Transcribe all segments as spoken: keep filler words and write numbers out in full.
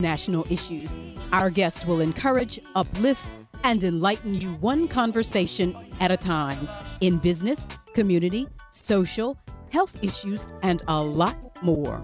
national issues. Our guest will encourage, uplift, and enlighten you one conversation at a time in business, community, social, health issues, and a lot more.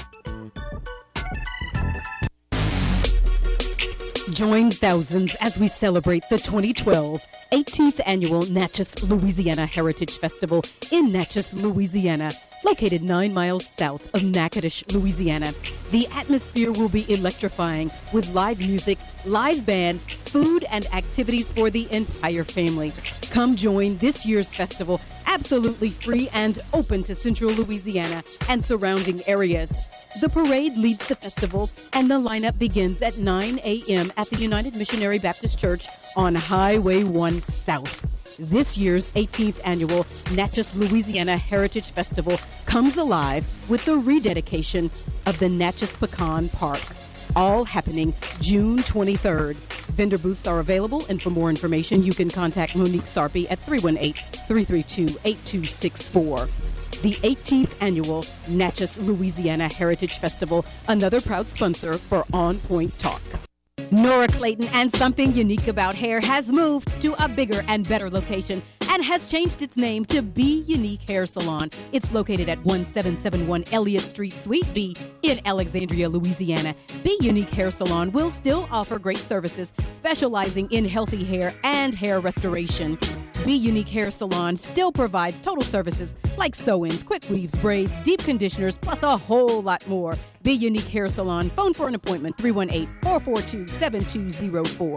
Join thousands as we celebrate the twenty twelve eighteenth Annual Natchez, Louisiana Heritage Festival in Natchez, Louisiana, located nine miles south of Natchitoches, Louisiana. The atmosphere will be electrifying with live music, live band, food, and activities for the entire family. Come join this year's festival, absolutely free and open to Central Louisiana and surrounding areas. The parade leads the festival, and the lineup begins at nine a.m. at the United Missionary Baptist Church on Highway one South. This year's eighteenth Annual Natchez, Louisiana Heritage Festival comes alive with the rededication of the Natchez Pecan Park, all happening June twenty-third. Vendor booths are available, and for more information, you can contact Monique Sarpy at three one eight, three three two, eight two six four. The eighteenth Annual Natchez, Louisiana Heritage Festival, another proud sponsor for On Point Talk. Nora Clayton and Something Unique About Hair has moved to a bigger and better location and has changed its name to Be Unique Hair Salon. It's located at seventeen seventy-one Elliott Street, Suite B in Alexandria, Louisiana. Be Unique Hair Salon will still offer great services, specializing in healthy hair and hair restoration. Be Unique Hair Salon still provides total services like sew-ins, quick weaves, braids, deep conditioners, plus a whole lot more. Be Unique Hair Salon. Phone for an appointment, three one eight, four four two, seven two zero four.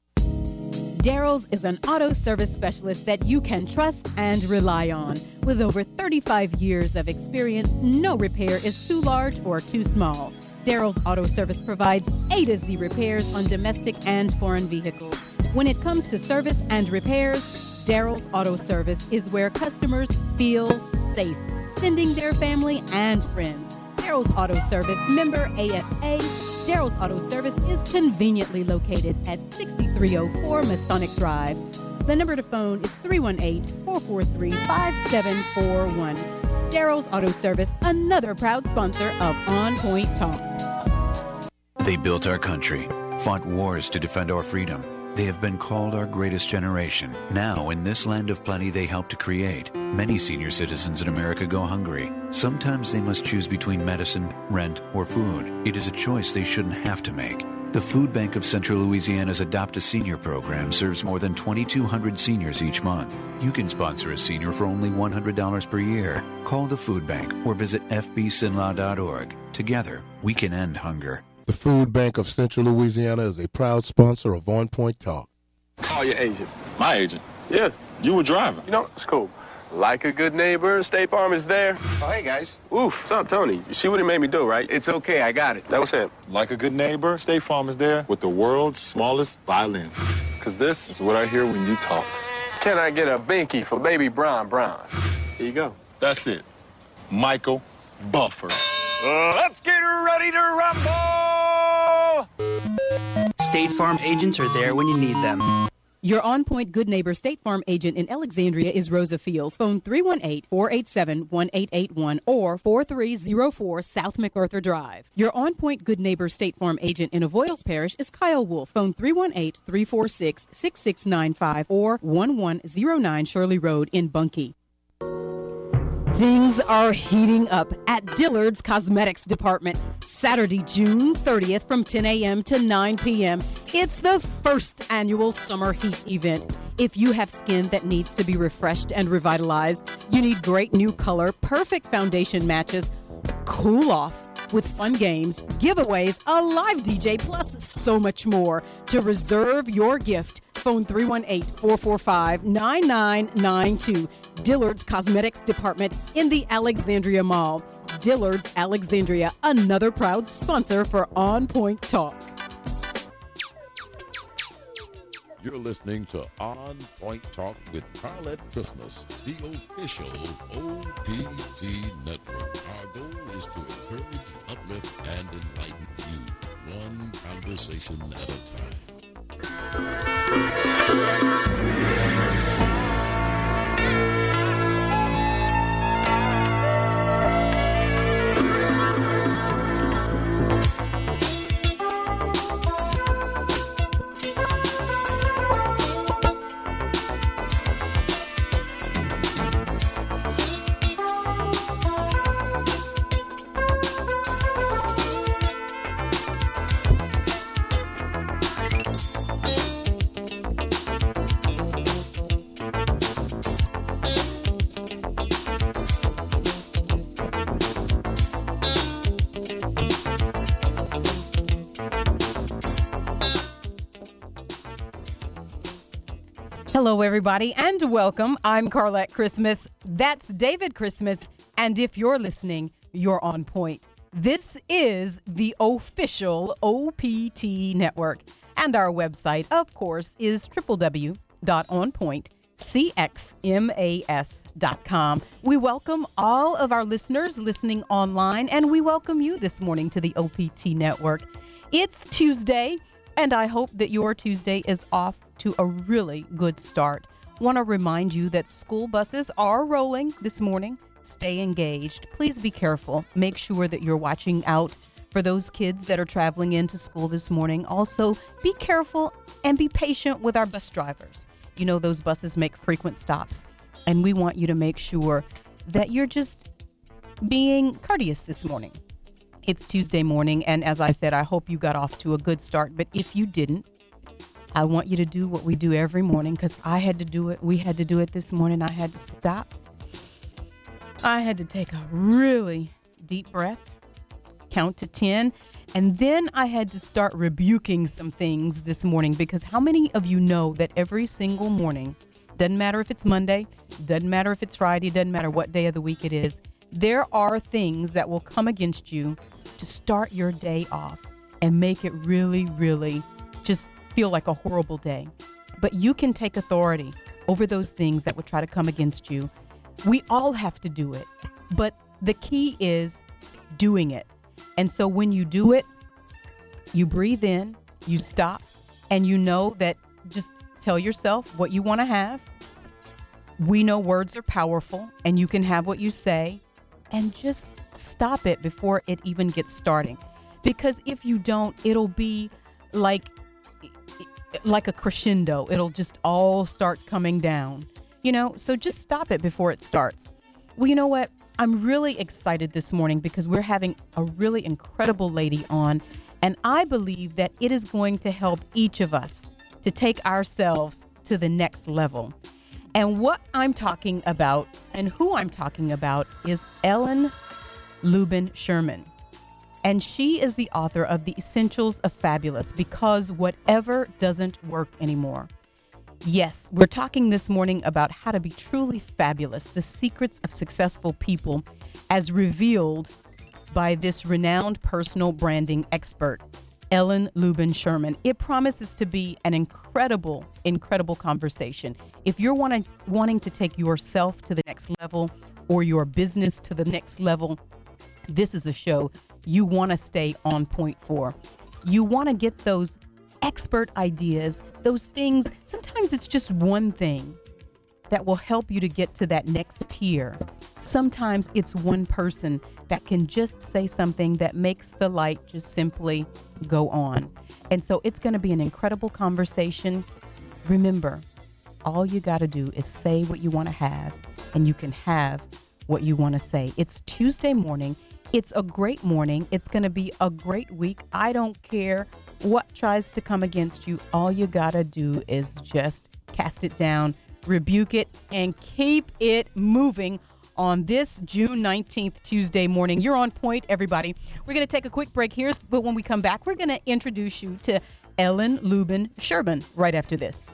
Daryl's is an auto service specialist that you can trust and rely on. With over thirty-five years of experience, no repair is too large or too small. Daryl's Auto Service provides A to Z repairs on domestic and foreign vehicles. When it comes to service and repairs, Daryl's Auto Service is where customers feel safe, sending their family and friends. Daryl's Auto Service, member A S A. Daryl's Auto Service is conveniently located at sixty-three oh four Masonic Drive. The number to phone is three one eight, four four three, five seven four one. Daryl's Auto Service, another proud sponsor of On Point Talk. They built our country, fought wars to defend our freedom. They have been called our greatest generation. Now, in this land of plenty they helped to create, many senior citizens in America go hungry. Sometimes they must choose between medicine, rent, or food. It is a choice they shouldn't have to make. The Food Bank of Central Louisiana's Adopt a Senior program serves more than twenty-two hundred seniors each month. You can sponsor a senior for only one hundred dollars per year. Call the Food Bank or visit f b s i n l a dot org. Together, we can end hunger. The Food Bank of Central Louisiana is a proud sponsor of On Point Talk. Call your agent. My agent? Yeah. You were driving. You know, it's cool. Like a good neighbor, State Farm is there. Oh, hey, guys. Oof, what's up, Tony? You see what he made me do, right? It's okay, I got it. That was him. Like a good neighbor, State Farm is there with the world's smallest violin. Because this is what I hear when you talk. Can I get a binky for baby Brian Brown? Here you go. That's it. Michael Buffer. Uh, let's get ready to rumble! State Farm agents are there when you need them. Your On Point Good Neighbor State Farm agent in Alexandria is Rosa Fields. Phone three one eight, four eight seven, one eight eight one or four three zero four South MacArthur Drive. Your On Point Good Neighbor State Farm agent in Avoyles Parish is Kyle Wolf. Phone three one eight, three four six, six six nine five or one one zero nine Shirley Road in Bunkie. Things are heating up at Dillard's Cosmetics Department. Saturday, June thirtieth from ten a.m. to nine p.m. It's the first annual summer heat event. If you have skin that needs to be refreshed and revitalized, you need great new color, perfect foundation matches, cool off with fun games, giveaways, a live D J, plus so much more. To reserve your gift, phone three one eight, four four five, nine nine nine two. Dillard's Cosmetics Department in the Alexandria Mall. Dillard's Alexandria, another proud sponsor for On Point Talk. You're listening to On Point Talk with Carlette Christmas, the official O P T network. Our goal is to encourage, uplift, and enlighten you, one conversation at a time. Hello, everybody, and welcome. I'm Carlette Christmas. That's David Christmas. And if you're listening, you're on point. This is the official O P T Network. And our website, of course, is w w w dot on point c x mas dot com. We welcome all of our listeners listening online, and we welcome you this morning to the O P T Network. It's Tuesday, and I hope that your Tuesday is off to a really good start. Want to remind you that school buses are rolling this morning. Stay engaged. Please be careful. Make sure that you're watching out for those kids that are traveling into school this morning. Also, be careful and be patient with our bus drivers. You know, those buses make frequent stops, and we want you to make sure that you're just being courteous this morning. It's Tuesday morning, and as I said, I hope you got off to a good start. But if you didn't, I want you to do what we do every morning, because I had to do it. We had to do it this morning. I had to stop. I had to take a really deep breath, count to ten, and then I had to start rebuking some things this morning, because how many of you know that every single morning, doesn't matter if it's Monday, doesn't matter if it's Friday, doesn't matter what day of the week it is, there are things that will come against you to start your day off and make it really, really just feel like a horrible day. But you can take authority over those things that would try to come against you. We all have to do it, but the key is doing it. And so when you do it, you breathe in, you stop, and you know that just tell yourself what you want to have. We know words are powerful, and you can have what you say, and just stop it before it even gets starting. Because if you don't, it'll be like like a crescendo. It'll just all start coming down, you know, so just stop it before it starts. Well, you know what? I'm really excited this morning because we're having a really incredible lady on, and I believe that it is going to help each of us to take ourselves to the next level. And what I'm talking about and who I'm talking about is Ellen Lubin Sherman. And she is the author of The Essentials of Fabulous, because whatever doesn't work anymore. Yes, we're talking this morning about how to be truly fabulous, the secrets of successful people as revealed by this renowned personal branding expert, Ellen Lubin Sherman. It promises to be an incredible, incredible conversation. If you're wanting, wanting to take yourself to the next level or your business to the next level, this is a show you want to stay on point for. You want to get those expert ideas, those things. Sometimes it's just one thing that will help you to get to that next tier. Sometimes it's one person that can just say something that makes the light just simply go on. And so it's going to be an incredible conversation. Remember, all you got to do is say what you want to have, and you can have what you want to say. It's Tuesday morning. It's a great morning. It's going to be a great week. I don't care what tries to come against you. All you got to do is just cast it down, rebuke it, and keep it moving on this June nineteenth, Tuesday morning. You're on point, everybody. We're going to take a quick break here, but when we come back, we're going to introduce you to Ellen Lubin Sherman right after this.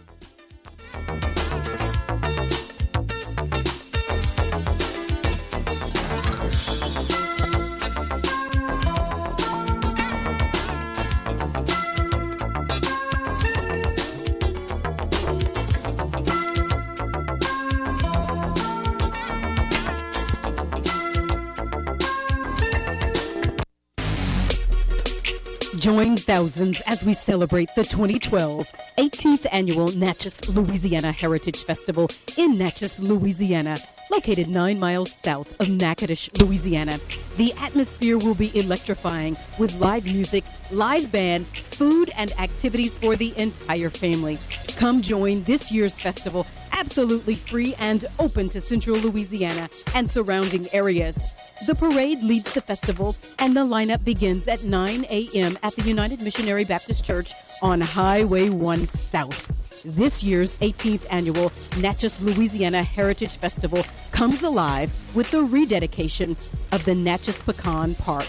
Join thousands as we celebrate the twenty twelve eighteenth Annual Natchez, Louisiana Heritage Festival in Natchez, Louisiana, located nine miles south of Natchitoches, Louisiana. The atmosphere will be electrifying with live music, live band, food, and activities for the entire family. Come join this year's festival, absolutely free and open to Central Louisiana and surrounding areas. The parade leads the festival, and the lineup begins at nine a.m. at the United Missionary Baptist Church on Highway one South. This year's eighteenth Annual Natchez, Louisiana Heritage Festival comes alive with the rededication of the Natchez Pecan Park.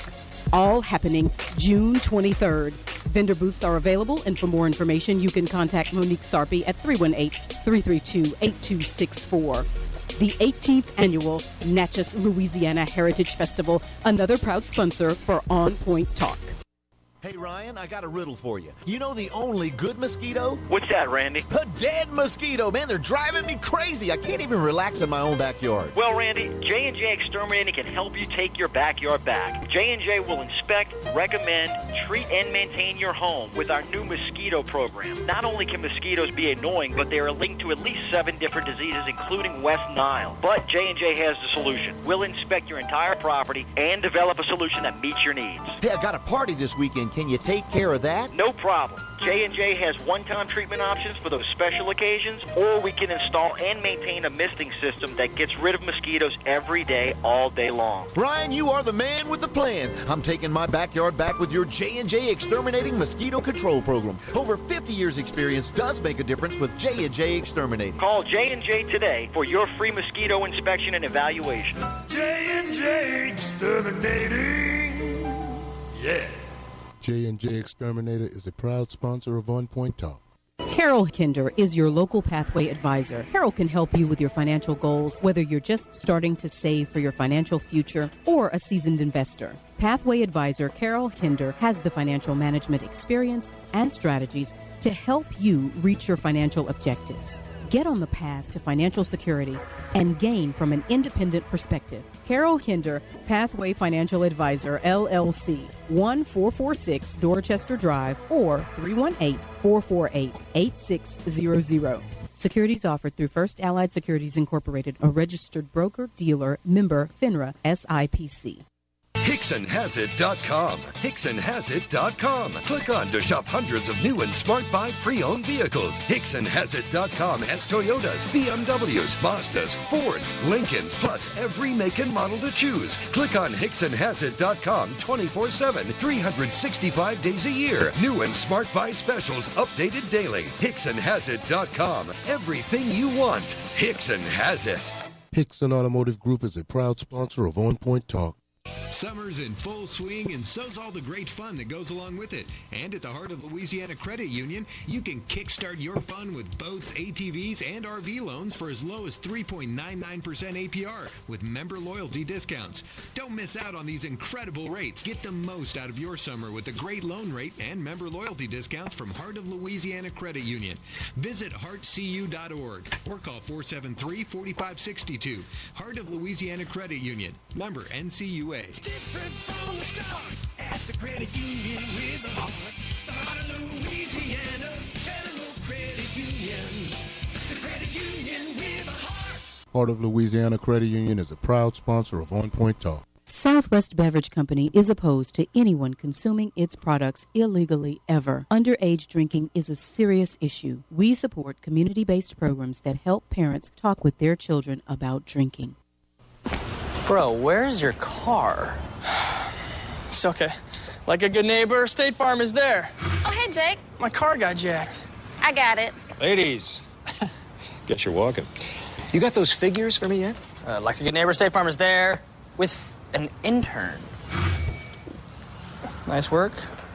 all happening June twenty-third. Vendor booths are available, and for more information, you can contact Monique Sarpy at three one eight, three three two, eight two six four. The eighteenth Annual Natchez, Louisiana Heritage Festival, another proud sponsor for On Point Talk. Hey, Ryan, I got a riddle for you. You know the only good mosquito? What's that, Randy? A dead mosquito. Man, they're driving me crazy. I can't even relax in my own backyard. Well, Randy, J and J Exterminating can help you take your backyard back. J and J will inspect, recommend, treat, and maintain your home with our new mosquito program. Not only can mosquitoes be annoying, but they are linked to at least seven different diseases, including West Nile. But J and J has the solution. We'll inspect your entire property and develop a solution that meets your needs. Hey, I got a party this weekend. Can you take care of that? No problem. J and J has one-time treatment options for those special occasions, or we can install and maintain a misting system that gets rid of mosquitoes every day, all day long. Ryan, you are the man with the plan. I'm taking my backyard back with your J and J Exterminating Mosquito Control Program. Over fifty years experience does make a difference with J and J Exterminating. Call J and J today for your free mosquito inspection and evaluation. J and J Exterminating. Yeah. J and J Exterminator is a proud sponsor of On Point Talk. Carol Kinder is your local Pathway advisor. Carol can help you with your financial goals, whether you're just starting to save for your financial future or a seasoned investor. Pathway advisor Carol Kinder has the financial management experience and strategies to help you reach your financial objectives. Get on the path to financial security and gain from an independent perspective. Carol Kinder, Pathway Financial Advisor, L L C, one four four six Dorchester Drive, or three one eight, four four eight, eight six zero zero. Securities offered through First Allied Securities Incorporated, a registered broker, dealer, member, FINRA, S I P C. Hickson Has It dot com. Hickson Has It dot com. Click on to shop hundreds of new and smart buy pre-owned vehicles. Hickson Has It dot com has Toyotas, B M Ws, Mazdas, Fords, Lincolns, plus every make and model to choose. Click on Hickson Has It dot com twenty-four seven, three hundred sixty-five days a year. New and smart buy specials updated daily. Hickson Has It dot com. Everything you want. Hickson has it. Hickson Automotive Group is a proud sponsor of On Point Talk. Summer's in full swing, and so's all the great fun that goes along with it. And at the Heart of Louisiana Credit Union, you can kickstart your fun with boats, A T Vs, and R V loans for as low as three point nine nine percent A P R with member loyalty discounts. Don't miss out on these incredible rates. Get the most out of your summer with a great loan rate and member loyalty discounts from Heart of Louisiana Credit Union. Visit heart c u dot org or call four seven three, four five six two. Heart of Louisiana Credit Union. Member N C U A. It's different from the start at the credit union with a heart. The Heart of Louisiana Federal Credit Union. The credit union with a heart. Heart of Louisiana Credit Union is a proud sponsor of On Point Talk. Southwest Beverage Company is opposed to anyone consuming its products illegally ever. Underage drinking is a serious issue. We support community-based programs that help parents talk with their children about drinking. Bro, where's your car? It's okay. Like a good neighbor, State Farm is there. Oh, hey, Jake. My car got jacked. I got it. Ladies, guess you're walking. You got those figures for me yet? Uh, like a good neighbor, State Farm is there with an intern. Nice work.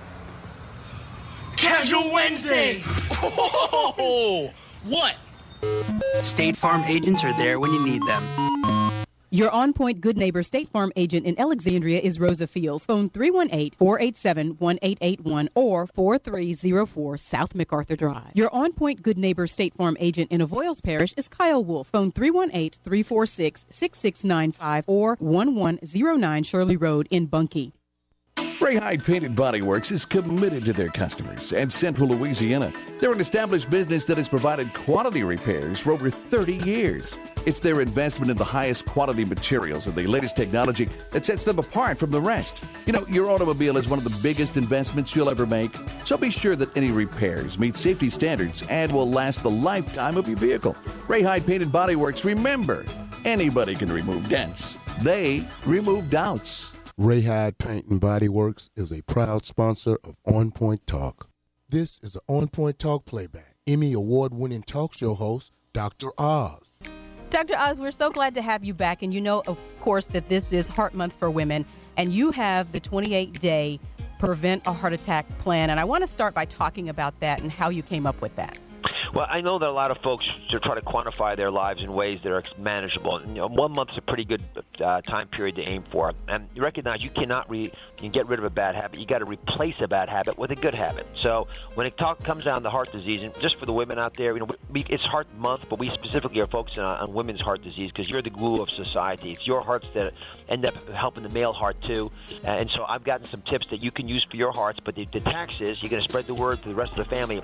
Casual Wednesdays! Oh, what? State Farm agents are there when you need them. Your on-point good neighbor State Farm agent in Alexandria is Rosa Fields. Phone three one eight, four eight seven, one eight eight one or four three zero four South MacArthur Drive. Your on-point good neighbor State Farm agent in Avoyles Parish is Kyle Wolf. Phone three one eight, three four six, six six nine five or one one zero nine Shirley Road in Bunkie. Ray Hyde Painted Body Works is committed to their customers and Central Louisiana. They're an established business that has provided quality repairs for over thirty years. It's their investment in the highest quality materials and the latest technology that sets them apart from the rest. You know, your automobile is one of the biggest investments you'll ever make, so be sure that any repairs meet safety standards and will last the lifetime of your vehicle. Ray Hyde Painted Body Works, remember, anybody can remove dents. They remove doubts. Ray Hyde Paint and Body Works is a proud sponsor of On Point Talk. This is an On Point Talk playback. Emmy award-winning talk show host, Doctor Oz. Doctor Oz, we're so glad to have you back. And you know, of course, that this is Heart Month for Women. And you have the twenty-eight day Prevent a Heart Attack plan. And I want to start by talking about that and how you came up with that. Well, I know that a lot of folks to try to quantify their lives in ways that are manageable. And, you know, one month's a pretty good uh, time period to aim for. And you recognize you cannot re- you can get rid of a bad habit. You got to replace a bad habit with a good habit. So when it talk, comes down to heart disease, and just for the women out there, you know, we, it's Heart Month, but we specifically are focusing on, on women's heart disease because you're the glue of society. It's your hearts that end up helping the male heart too. And so I've gotten some tips that you can use for your hearts. But the, the tax is you're going to spread the word to the rest of the family.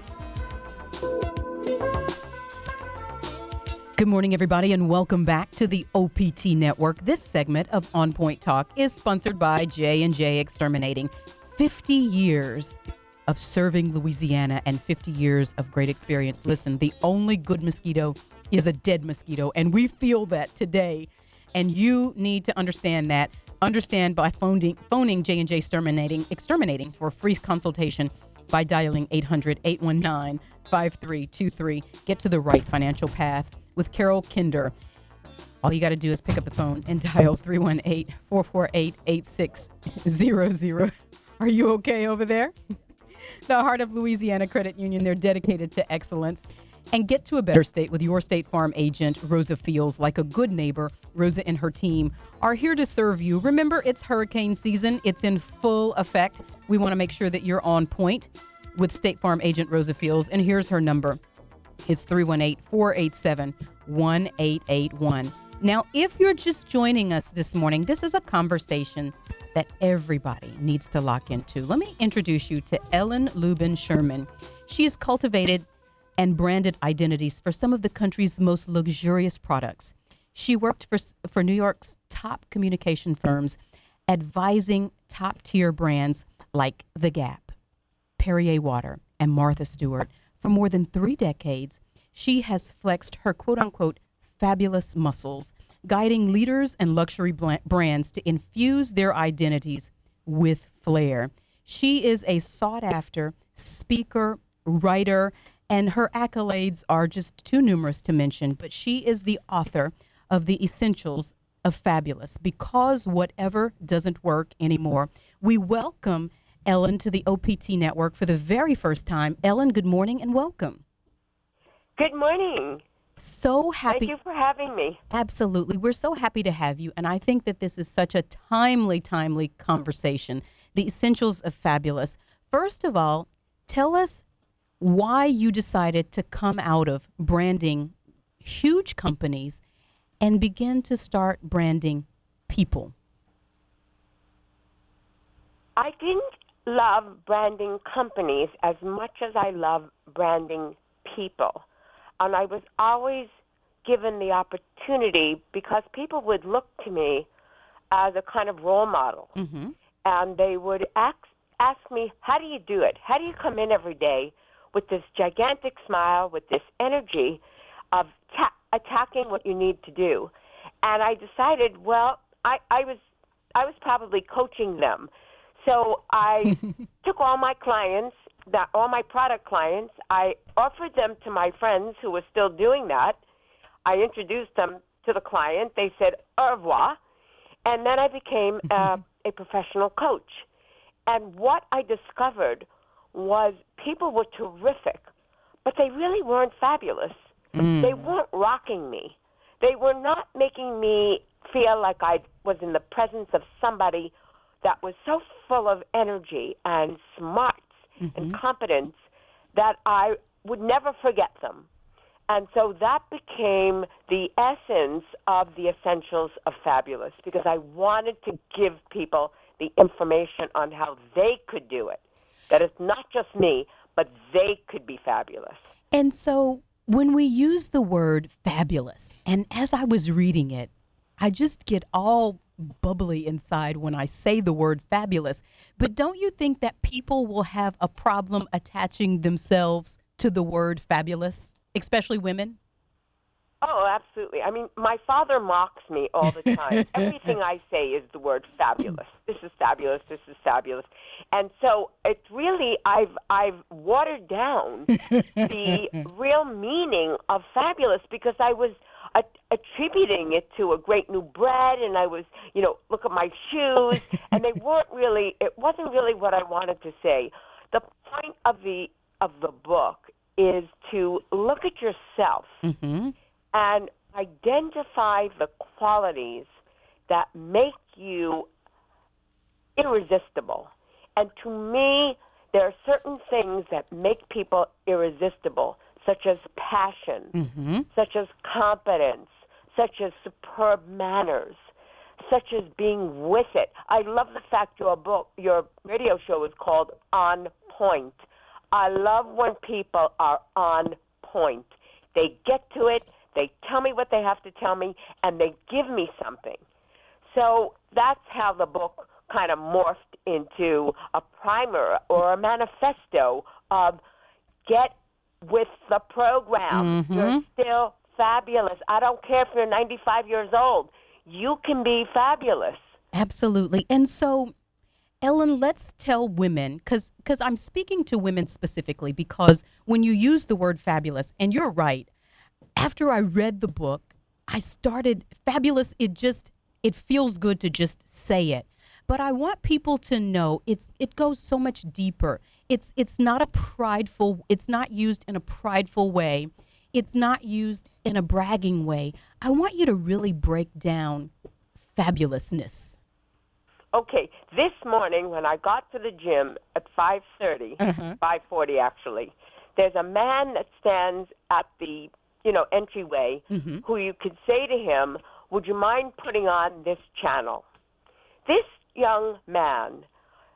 Good morning, everybody, and welcome back to the O P T Network. This segment of On Point Talk is sponsored by J and J Exterminating. fifty years of serving Louisiana and fifty years of great experience. Listen, the only good mosquito is a dead mosquito, and we feel that today. And you need to understand that. Understand by phoning, phoning J and J Exterminating, Exterminating for a free consultation by dialing eight hundred, eight one nine, five three two three. Get to the right financial path with Carol Kinder. All you got to do is pick up the phone and dial three one eight, four four eight, eight six zero zero. Are you okay over there? The Heart of Louisiana Credit Union, they're dedicated to excellence. And get to a better state with your State Farm agent, Rosa Fields. Like a good neighbor, Rosa and her team are here to serve you. Remember, it's hurricane season. It's in full effect. We want to make sure that you're on point with State Farm agent Rosa Fields. And here's her number. It's three one eight, four eight seven, one eight eight one. Now, if you're just joining us this morning, this is a conversation that everybody needs to lock into. Let me introduce you to Ellen Lubin Sherman. She has cultivated and branded identities for some of the country's most luxurious products. She worked for, for New York's top communication firms, advising top-tier brands like The Gap, Perrier Water, and Martha Stewart. For more than three decades, she has flexed her quote-unquote fabulous muscles, guiding leaders and luxury brands to infuse their identities with flair. She is a sought-after speaker, writer, and her accolades are just too numerous to mention, but she is the author of The Essentials of Fabulous, Because Whatever Doesn't Work Anymore. We welcome Ellen to the O P T Network for the very first time. Ellen, good morning and welcome. Good morning. So happy. Thank you for having me. Absolutely. We're so happy to have you, and I think that this is such a timely, timely conversation. The Essentials of Fabulous. First of all, tell us why you decided to come out of branding huge companies and begin to start branding people. I didn't love branding companies as much as I love branding people. And I was always given the opportunity because people would look to me as a kind of role model. Mm-hmm. And they would ask, ask me, how do you do it? How do you come in every day with this gigantic smile, with this energy of ta- attacking what you need to do? And I decided, well, I, I was I was probably coaching them. So I took all my clients, that all my product clients, I offered them to my friends who were still doing that. I introduced them to the client. They said, au revoir. And then I became uh, a professional coach. And what I discovered was people were terrific, but they really weren't fabulous. Mm. They weren't rocking me. They were not making me feel like I was in the presence of somebody that was so full of energy and smarts mm-hmm. and competence that I would never forget them. And so that became the essence of the Essentials of Fabulous, because I wanted to give people the information on how they could do it. That it's not just me, but they could be fabulous. And so when we use the word fabulous, and as I was reading it, I just get all bubbly inside when I say the word fabulous. But don't you think that people will have a problem attaching themselves to the word fabulous, especially women? Oh, absolutely. I mean, my father mocks me all the time. Everything I say is the word fabulous. This is fabulous. This is fabulous. And so it's really, I've I've watered down the real meaning of fabulous, because I was a- attributing it to a great new bread, and I was, you know, look at my shoes, and they weren't really, it wasn't really what I wanted to say. The point of the of the book is to look at yourself Mm-hmm. and identify the qualities that make you irresistible. And to me, there are certain things that make people irresistible, such as passion, Mm-hmm. such as competence, such as superb manners, such as being with it. I love the fact your book, your radio show is called On Point. I love when people are on point. They get to it, they tell me what they have to tell me, and they give me something. So that's how the book kind of morphed into a primer or a manifesto of get with the program. Mhm. You're still fabulous. I don't care if you're ninety-five years old. You can be fabulous. Absolutely. And so, Ellen, let's tell women, because because I'm speaking to women specifically, because when you use the word fabulous, and you're right, after I read the book, I started, fabulous, it just, it feels good to just say it. But I want people to know it's it goes so much deeper. It's it's not a prideful, it's not used in a prideful way. It's not used in a bragging way. I want you to really break down fabulousness. Okay, this morning when I got to the gym at five thirty, Uh-huh. five forty actually, there's a man that stands at the, you know, entryway Mhm. who you could say to him, would you mind putting on this channel? This young man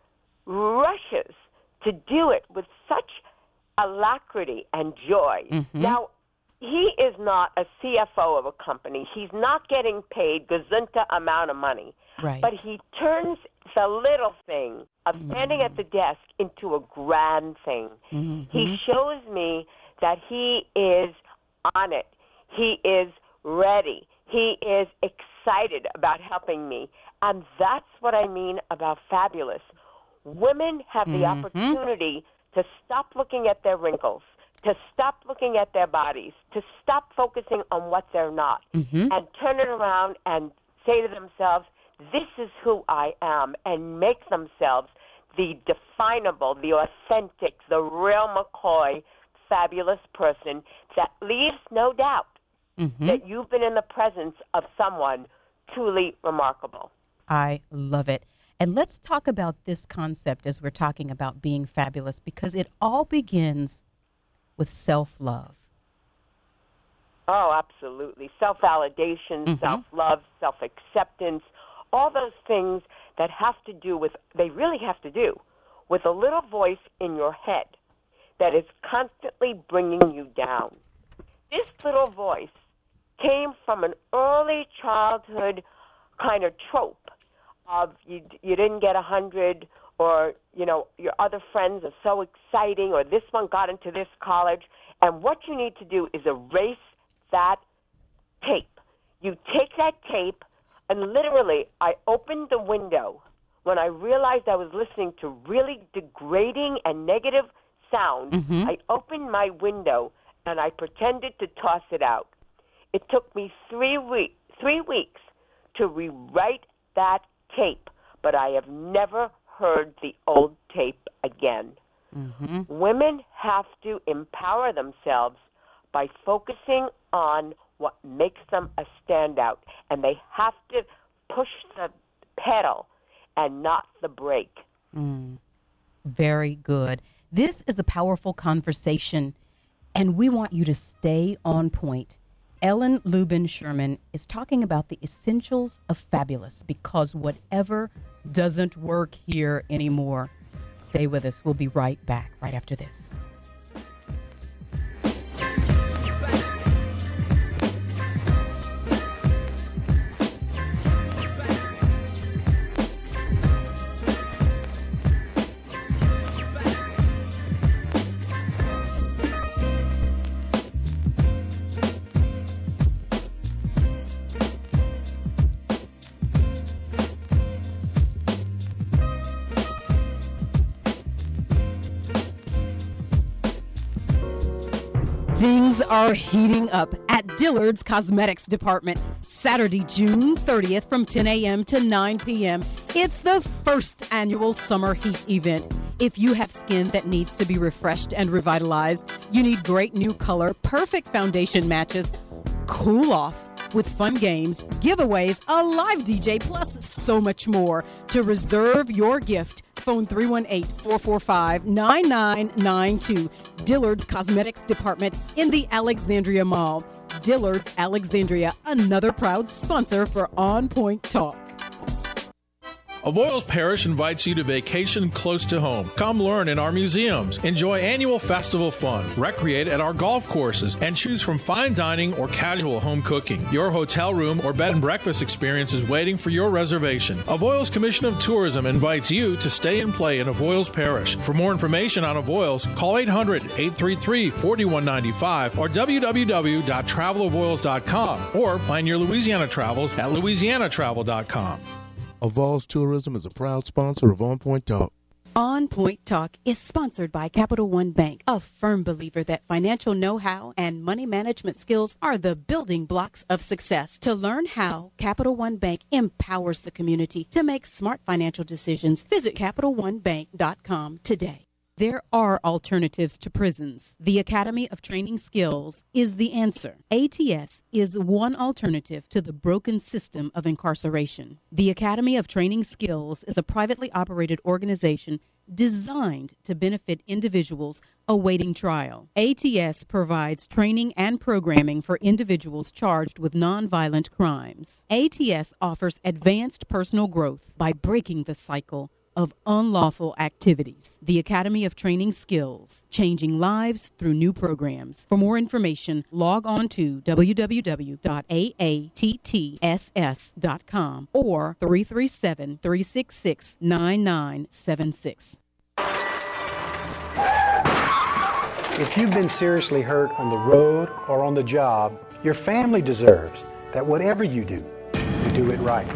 rushes to do it with such alacrity and joy. Mhm. Now, he is not a C F O of a company. He's not getting paid gazunta amount of money. Right. But he turns the little thing of standing at the desk into a grand thing. Mhm. He shows me that he is on it. He is ready. He is excited about helping me. And that's what I mean about fabulous. Women have the Mhm. opportunity to stop looking at their wrinkles, to stop looking at their bodies, to stop focusing on what they're not, Mhm. and turn it around and say to themselves, this is who I am, and make themselves the definable, the authentic, the real McCoy, fabulous person that leaves no doubt Mhm. that you've been in the presence of someone truly remarkable. I love it. And let's talk about this concept as we're talking about being fabulous, because it all begins with self-love. Oh, absolutely. Self-validation, Mhm. self-love, self-acceptance, all those things that have to do with, they really have to do with a little voice in your head that is constantly bringing you down. This little voice came from an early childhood kind of trope of you, you didn't get a hundred, or, you know, your other friends are so exciting, or this one got into this college. And what you need to do is erase that tape. You take that tape, and literally, I opened the window when I realized I was listening to really degrading and negative sound. Mhm. I opened my window, and I pretended to toss it out. It took me three, week, three weeks to rewrite that tape, but I have never heard the old tape again. Mhm. Women have to empower themselves by focusing on what makes them a standout, and they have to push the pedal and not the brake. Mm. Very good. This is a powerful conversation, and we want you to stay on point. Ellen Lubin Sherman is talking about the essentials of fabulous, because whatever doesn't work here anymore. Stay with us. We'll be right back right after this. Things are heating up at Dillard's Cosmetics Department. Saturday, June thirtieth from ten a.m. to nine p.m. It's the first annual summer heat event. If you have skin that needs to be refreshed and revitalized, you need great new color, perfect foundation matches, cool off with fun games, giveaways, a live D J, plus so much more. To reserve your gift, phone three one eight, four four five, nine nine nine two. Dillard's Cosmetics Department in the Alexandria Mall. Dillard's Alexandria, another proud sponsor for On Point Talk. Avoyelles Parish invites you to vacation close to home. Come learn in our museums, enjoy annual festival fun, recreate at our golf courses, and choose from fine dining or casual home cooking. Your hotel room or bed and breakfast experience is waiting for your reservation. Avoyelles Commission of Tourism invites you to stay and play in Avoyelles Parish. For more information on Avoyelles, call eight hundred, eight three three, four one nine five or w w w dot travel avoyelles dot com or plan your Louisiana travels at louisiana travel dot com. Avoyelles Tourism is a proud sponsor of On Point Talk. On Point Talk is sponsored by Capital One Bank, a firm believer that financial know-how and money management skills are the building blocks of success. To learn how Capital One Bank empowers the community to make smart financial decisions, visit capital one bank dot com today. There are alternatives to prisons. The Academy of Training Skills is the answer. A T S is one alternative to the broken system of incarceration. The Academy of Training Skills is a privately operated organization designed to benefit individuals awaiting trial. A T S provides training and programming for individuals charged with nonviolent crimes. A T S offers advanced personal growth by breaking the cycle of unlawful activities. The Academy of Training Skills, changing lives through new programs. For more information, log on to w w w dot a a t t s s dot com or three three seven, three six six, nine nine seven six. If you've been seriously hurt on the road or on the job, your family deserves that whatever you do, you do it right.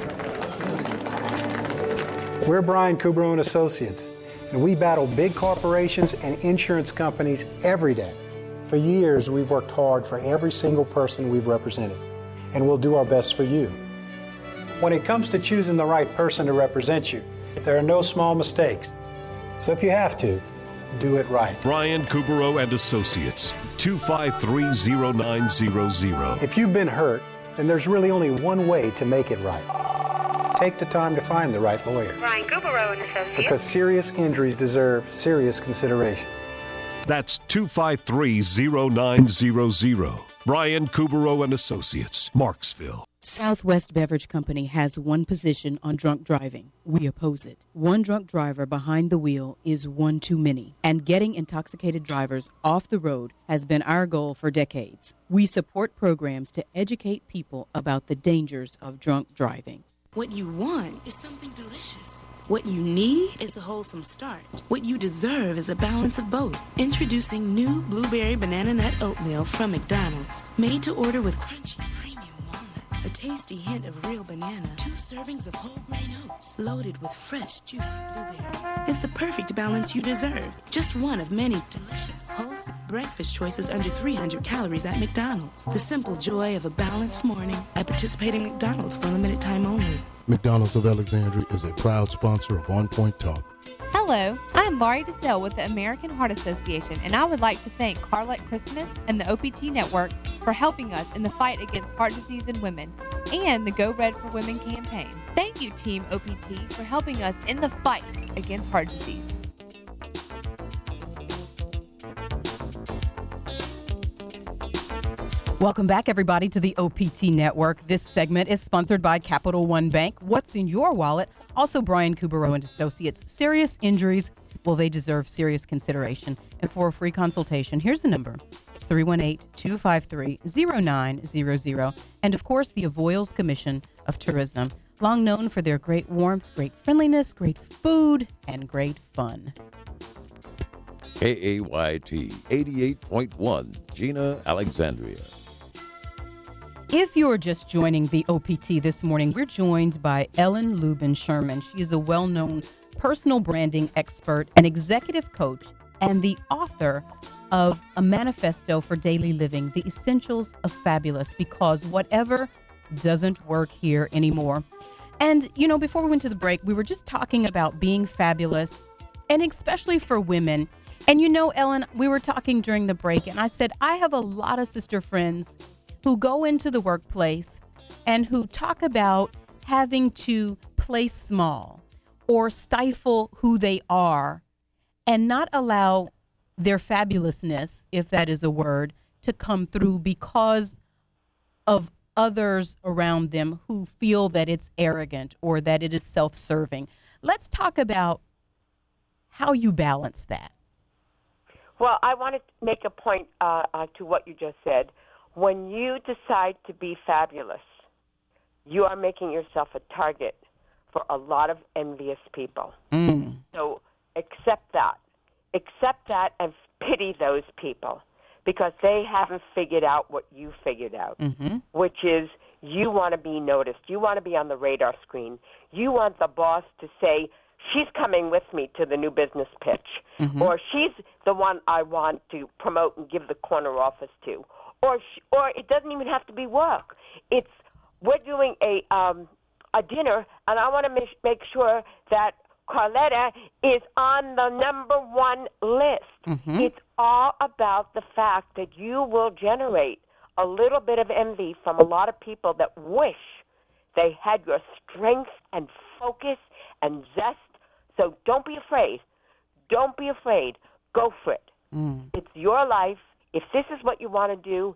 We're Brian Kubrow and Associates, and we battle big corporations and insurance companies every day. For years, we've worked hard for every single person we've represented, and we'll do our best for you. When it comes to choosing the right person to represent you, there are no small mistakes. So if you have to, do it right. Brian Kubrow and Associates, two five three, zero nine zero zero. If you've been hurt, then there's really only one way to make it right. Take the time to find the right lawyer. Brian Kubrow and Associates. Because serious injuries deserve serious consideration. That's two five three, zero nine zero zero. Brian Kubrow and Associates, Marksville. Southwest Beverage Company has one position on drunk driving. We oppose it. One drunk driver behind the wheel is one too many, and getting intoxicated drivers off the road has been our goal for decades. We support programs to educate people about the dangers of drunk driving. What you want is something delicious. What you need is a wholesome start. What you deserve is a balance of both. Introducing new Blueberry Banana Nut Oatmeal from McDonald's. Made to order with crunchy premium walnuts, a tasty hint of real banana, two servings of whole grain oats, loaded with fresh, juicy blueberries. It's the perfect balance you deserve. Just one of many delicious, wholesome breakfast choices under three hundred calories at McDonald's. The simple joy of a balanced morning at participating McDonald's for a limited time only. McDonald's of Alexandria is a proud sponsor of On Point Talk. Hello, I'm Laurie DeSalle with the American Heart Association, and I would like to thank Carlette Christmas and the O P T Network for helping us in the fight against heart disease in women and the Go Red for Women campaign. Thank you, Team O P T, for helping us in the fight against heart disease. Welcome back, everybody, to the O P T Network. This segment is sponsored by Capital One Bank. What's in your wallet? Also, Brian Kubrow and Associates. Serious injuries, well, they deserve serious consideration. And for a free consultation, here's the number. It's three one eight, two five three, zero nine zero zero. And, of course, the Avoyelles Commission of Tourism, long known for their great warmth, great friendliness, great food, and great fun. K A Y T eighty-eight point one, Gina, Alexandria. If you're just joining the O P T this morning, we're joined by Ellen Lubin Sherman. She is a well-known personal branding expert and executive coach and the author of A Manifesto for Daily Living, The Essentials of Fabulous, because whatever doesn't work here anymore. And, you know, before we went to the break, we were just talking about being fabulous, and especially for women. And, you know, Ellen, we were talking during the break, and I said, I have a lot of sister friends who go into the workplace and who talk about having to play small or stifle who they are and not allow their fabulousness, if that is a word, to come through because of others around them who feel that it's arrogant or that it is self-serving. Let's talk about how you balance that. Well, I want to make a point uh, uh, to what you just said. When you decide to be fabulous, you are making yourself a target for a lot of envious people. Mm. So accept that. Accept that and pity those people because they haven't figured out what you figured out, mm-hmm. which is you want to be noticed. You want to be on the radar screen. You want the boss to say, she's coming with me to the new business pitch, mm-hmm. or she's the one I want to promote and give the corner office to. Or sh- or it doesn't even have to be work. It's we're doing a um, a dinner, and I want to make, make sure that Carletta is on the number one list. Mm-hmm. It's all about the fact that you will generate a little bit of envy from a lot of people that wish they had your strength and focus and zest. So don't be afraid. Don't be afraid. Go for it. Mm. It's your life. If this is what you want to do,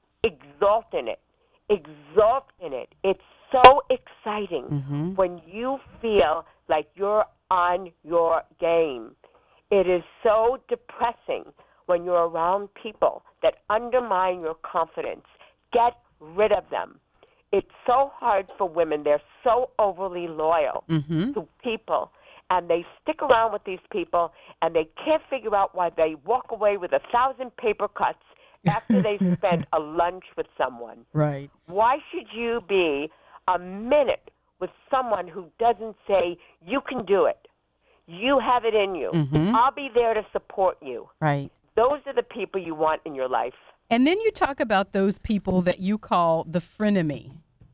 exalt in it. Exalt in it. It's so exciting mm-hmm. when you feel like you're on your game. It is so depressing when you're around people that undermine your confidence. Get rid of them. It's so hard for women. They're so overly loyal mm-hmm. to people, and they stick around with these people, and they can't figure out why they walk away with a thousand paper cuts after they spent a lunch with someone. Right. Why should you be a minute with someone who doesn't say, you can do it, you have it in you, mm-hmm. I'll be there to support you? Right. Those are the people you want in your life. And then you talk about those people that you call the frenemy,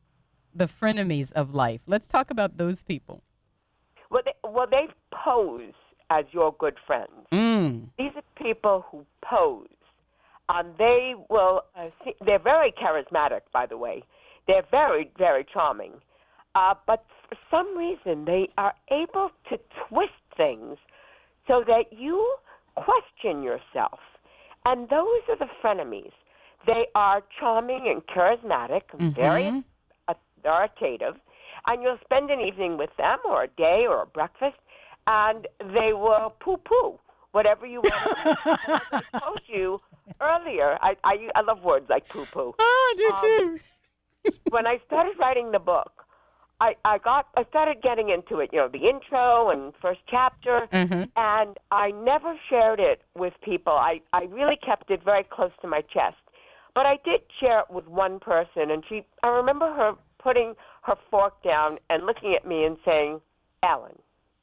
the frenemies of life. Let's talk about those people. Well, they, well, they pose as your good friends. Mm. These are people who pose. Um, they will, uh, see, they're very charismatic, by the way. They're very, very charming. Uh, but for some reason, they are able to twist things so that you question yourself. And those are the frenemies. They are charming and charismatic, mm-hmm. very authoritative, and you'll spend an evening with them or a day or a breakfast, and they will poo-poo whatever you want to do. As I told you earlier, I, I, I love words like poo-poo. Oh, I do um, too. When I started writing the book, I, I got I started getting into it, you know, the intro and first chapter, mm-hmm. and I never shared it with people. I, I really kept it very close to my chest. But I did share it with one person, and she I remember her putting her fork down and looking at me and saying, Ellen,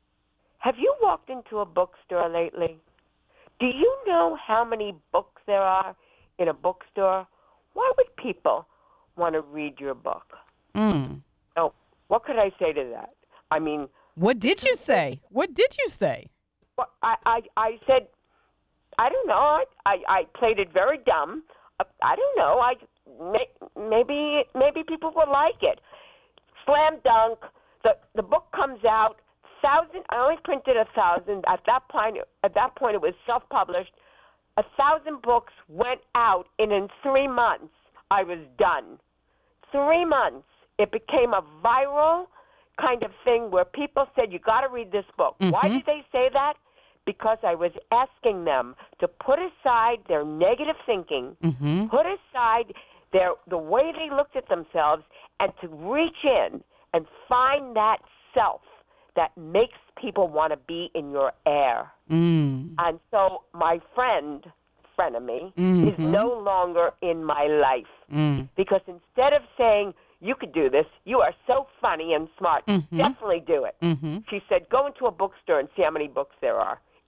have you walked into a bookstore lately? Do you know how many books there are in a bookstore? Why would people want to read your book? Mm. Oh, what could I say to that? I mean, what did you say? What did you say? Well, I, I, I said, I don't know. I, I, I played it very dumb. I don't know. I may, maybe maybe people will like it. Slam dunk. The the book comes out. Thousand. I only printed a thousand. At that point, at that point, it was self-published. A thousand books went out, and in three months, I was done. Three months. It became a viral kind of thing where people said, "You got to read this book." Mm-hmm. Why did they say that? Because I was asking them to put aside their negative thinking, mm-hmm. put aside their the way they looked at themselves, and to reach in and find that self that makes people want to be in your air. Mm. And so my friend, frenemy, mm-hmm. is no longer in my life. Mm. Because instead of saying, you could do this, you are so funny and smart, mm-hmm. definitely do it. Mm-hmm. She said, go into a bookstore and see how many books there are.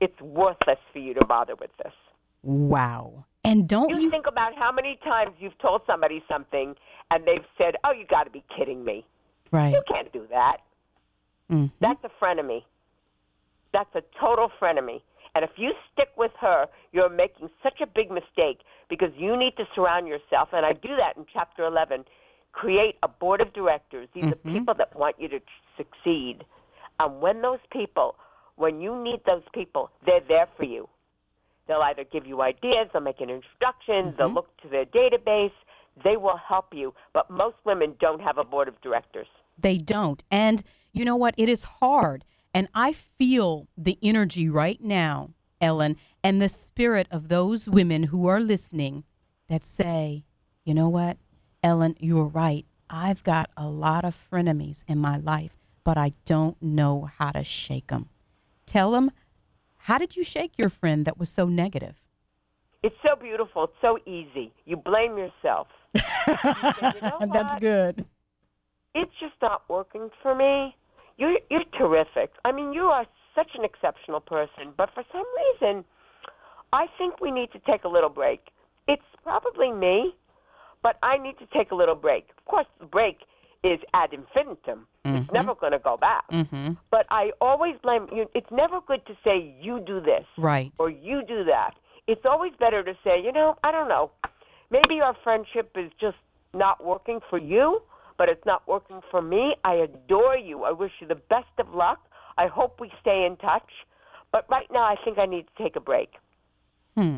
it's worthless for you to bother with this. Wow. And don't you, you think about how many times you've told somebody something and they've said, oh, you got to be kidding me. Right. You can't do that. Mm-hmm. That's a frenemy. That's a total frenemy. And if you stick with her, you're making such a big mistake because you need to surround yourself, and I do that in Chapter eleven, create a board of directors. These Mm-hmm. are people that want you to succeed. And when those people, when you need those people, they're there for you. They'll either give you ideas, they'll make an introduction, Mm-hmm. they'll look to their database. They will help you. But most women don't have a board of directors. They don't. And you know what? It is hard. And I feel the energy right now, Ellen, and the spirit of those women who are listening that say, you know what, Ellen, you're right. I've got a lot of frenemies in my life, but I don't know how to shake them. Tell them, how did you shake your friend that was so negative? It's so beautiful. It's so easy. You blame yourself. You say, you know That's what? good. It's just not working for me. You're, you're terrific. I mean, you are such an exceptional person, but for some reason, I think we need to take a little break. It's probably me, but I need to take a little break. Of course, the break is ad infinitum. Mm-hmm. It's never going to go back. Mm-hmm. But I always blame you. It's never good to say, you do this. Right. Or you do that. It's always better to say, you know, I don't know. Maybe our friendship is just not working for you, but it's not working for me. I adore you. I wish you the best of luck. I hope we stay in touch. But right now, I think I need to take a break. Hmm.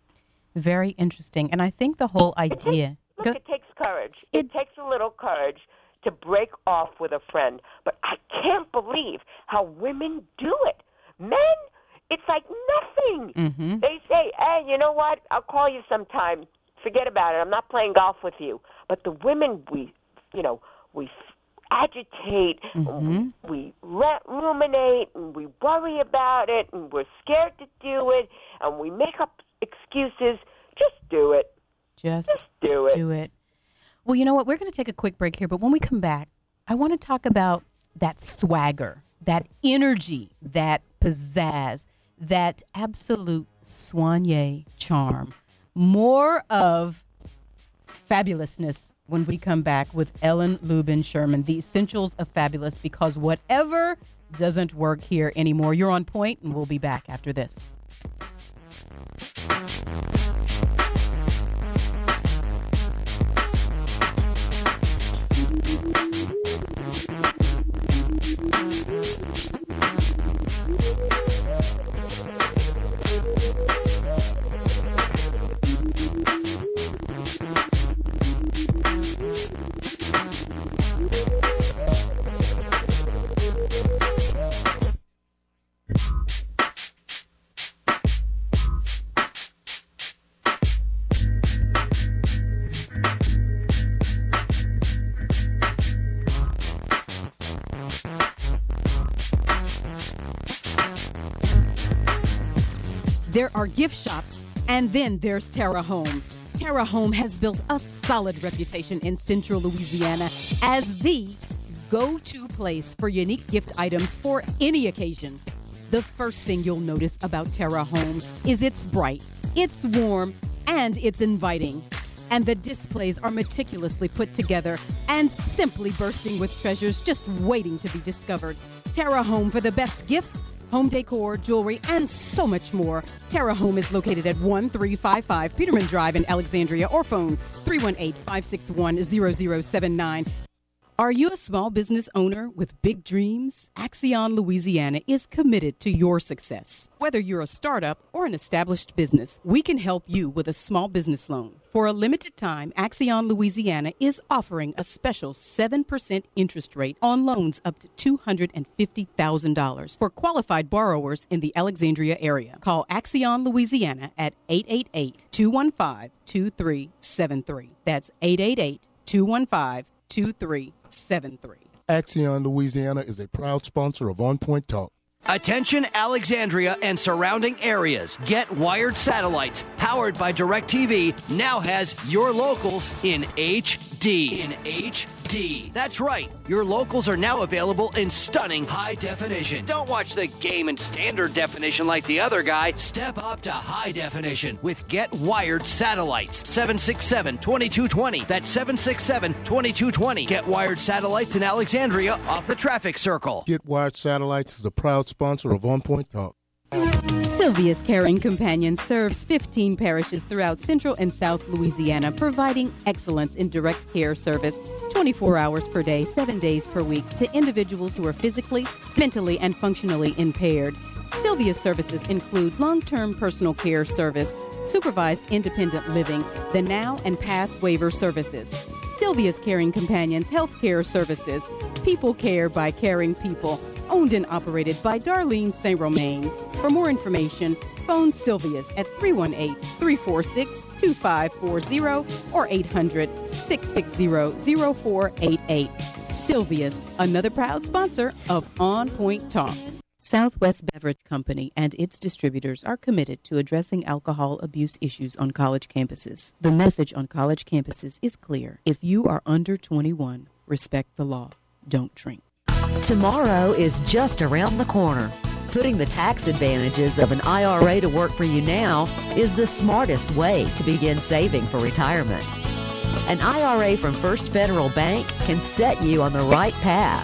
Very interesting. And I think the whole idea... Look, Go- it takes courage. It, it takes a little courage to break off with a friend. But I can't believe how women do it. Men, it's like nothing. Mm-hmm. They say, hey, you know what? I'll call you sometime. Forget about it. I'm not playing golf with you. But the women, we, you know, we agitate, Mm-hmm. we re- ruminate, and we worry about it, and we're scared to do it, and we make up excuses. Just do it. Just, Just do it. do it. Well, you know what? We're going to take a quick break here, but when we come back, I want to talk about that swagger, that energy, that pizzazz, that absolute soigné charm. More of fabulousness when we come back with Ellen Lubin Sherman, the essentials of fabulous, because whatever doesn't work here anymore. You're on point, and we'll be back after this. There are gift shops, and then there's Terra Home. Terra Home has built a solid reputation in Central Louisiana as the go-to place for unique gift items for any occasion. The first thing you'll notice about Terra Home is it's bright, it's warm, and it's inviting. And the displays are meticulously put together and simply bursting with treasures just waiting to be discovered. Terra Home for the best gifts, home decor, jewelry, and so much more. Terra Home is located at one three five five Peterman Drive in Alexandria, or phone three one eight, five six one, zero zero seven nine. Are you a small business owner with big dreams? Axion Louisiana is committed to your success. Whether you're a startup or an established business, we can help you with a small business loan. For a limited time, Axion Louisiana is offering a special seven percent interest rate on loans up to two hundred fifty thousand dollars for qualified borrowers in the Alexandria area. Call Axion Louisiana at eight eight eight, two one five, two three seven three. That's eight eight eight, two one five, two three seven three. Axion Louisiana is a proud sponsor of On Point Talk. Attention Alexandria and surrounding areas. Get Wired Satellites, powered by DirecTV, now has your locals in H D. In H D. That's right. Your locals are now available in stunning high definition. Don't watch the game in standard definition like the other guy. Step up to high definition with Get Wired satellites. seven six seven, two two two zero. That's seven six seven, two two two zero. Get Wired satellites in Alexandria off the traffic circle. Get Wired Satellites is a proud sponsor of On Point Talk. Sylvia's Caring Companion serves fifteen parishes throughout Central and South Louisiana, providing excellence in direct care service twenty-four hours per day, seven days per week to individuals who are physically, mentally, and functionally impaired. Sylvia's services include long-term personal care service, supervised independent living, the now and past waiver services. Sylvia's Caring Companions Health Care Services, people care by caring people, owned and operated by Darlene Saint Romain. For more information, phone Sylvia's at three one eight, three four six, two five four zero or eight hundred, six six zero, zero four eight eight. Sylvia's, another proud sponsor of On Point Talk. Southwest Beverage Company and its distributors are committed to addressing alcohol abuse issues on college campuses. The message on college campuses is clear. If you are under twenty-one, respect the law. Don't drink. Tomorrow is just around the corner. Putting the tax advantages of an I R A to work for you now is the smartest way to begin saving for retirement. An I R A from First Federal Bank can set you on the right path.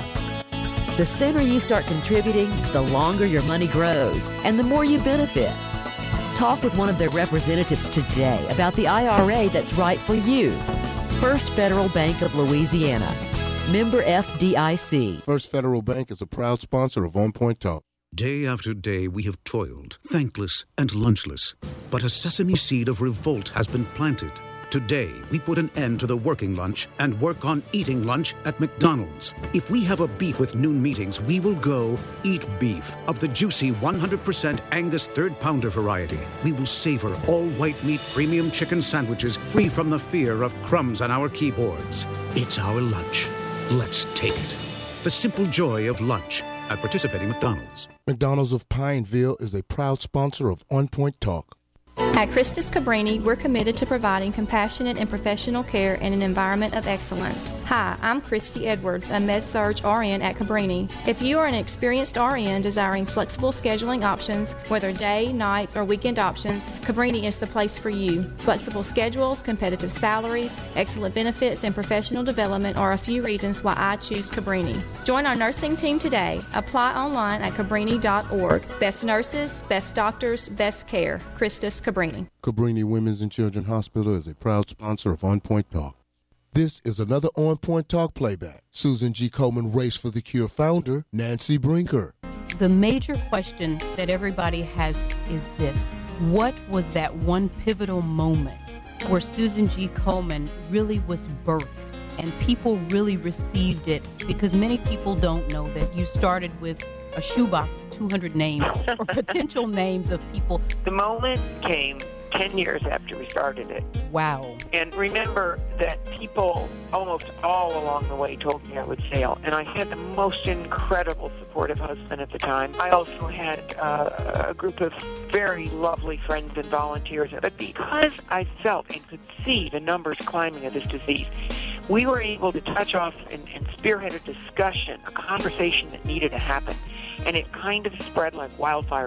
The sooner you start contributing, the longer your money grows and the more you benefit. Talk with one of their representatives today about the I R A that's right for you. First Federal Bank of Louisiana. Member F D I C. First Federal Bank is a proud sponsor of On Point Talk. Day after day we have toiled, thankless and lunchless. But a sesame seed of revolt has been planted. Today, we put an end to the working lunch and work on eating lunch at McDonald's. If we have a beef with noon meetings, we will go eat beef of the juicy one hundred percent Angus third pounder variety. We will savor all white meat premium chicken sandwiches free from the fear of crumbs on our keyboards. It's our lunch. Let's take it. The simple joy of lunch at participating McDonald's. McDonald's of Pineville is a proud sponsor of On Point Talk. At Christus Cabrini, we're committed to providing compassionate and professional care in an environment of excellence. Hi, I'm Christy Edwards, a Med-Surg R N at Cabrini. If you are an experienced R N desiring flexible scheduling options, whether day, nights, or weekend options, Cabrini is the place for you. Flexible schedules, competitive salaries, excellent benefits, and professional development are a few reasons why I choose Cabrini. Join our nursing team today. Apply online at cabrini dot org. Best nurses, best doctors, best care. Christus Cabrini. Cabrini Women's and Children's Hospital is a proud sponsor of On Point Talk. This is another On Point Talk playback. Susan G. Komen Race for the Cure founder, Nancy Brinker. The major question that everybody has is this: what was that one pivotal moment where Susan G. Komen really was birthed and people really received it? Because many people don't know that you started with a shoebox with two hundred names or potential names of people. The moment came ten years after we started it. Wow. And remember that people almost all along the way told me I would fail. And I had the most incredible supportive husband at the time. I also had uh, a group of very lovely friends and volunteers. But because I felt and could see the numbers climbing of this disease, we were able to touch off and, and spearhead a discussion, a conversation that needed to happen. And it kind of spread like wildfire.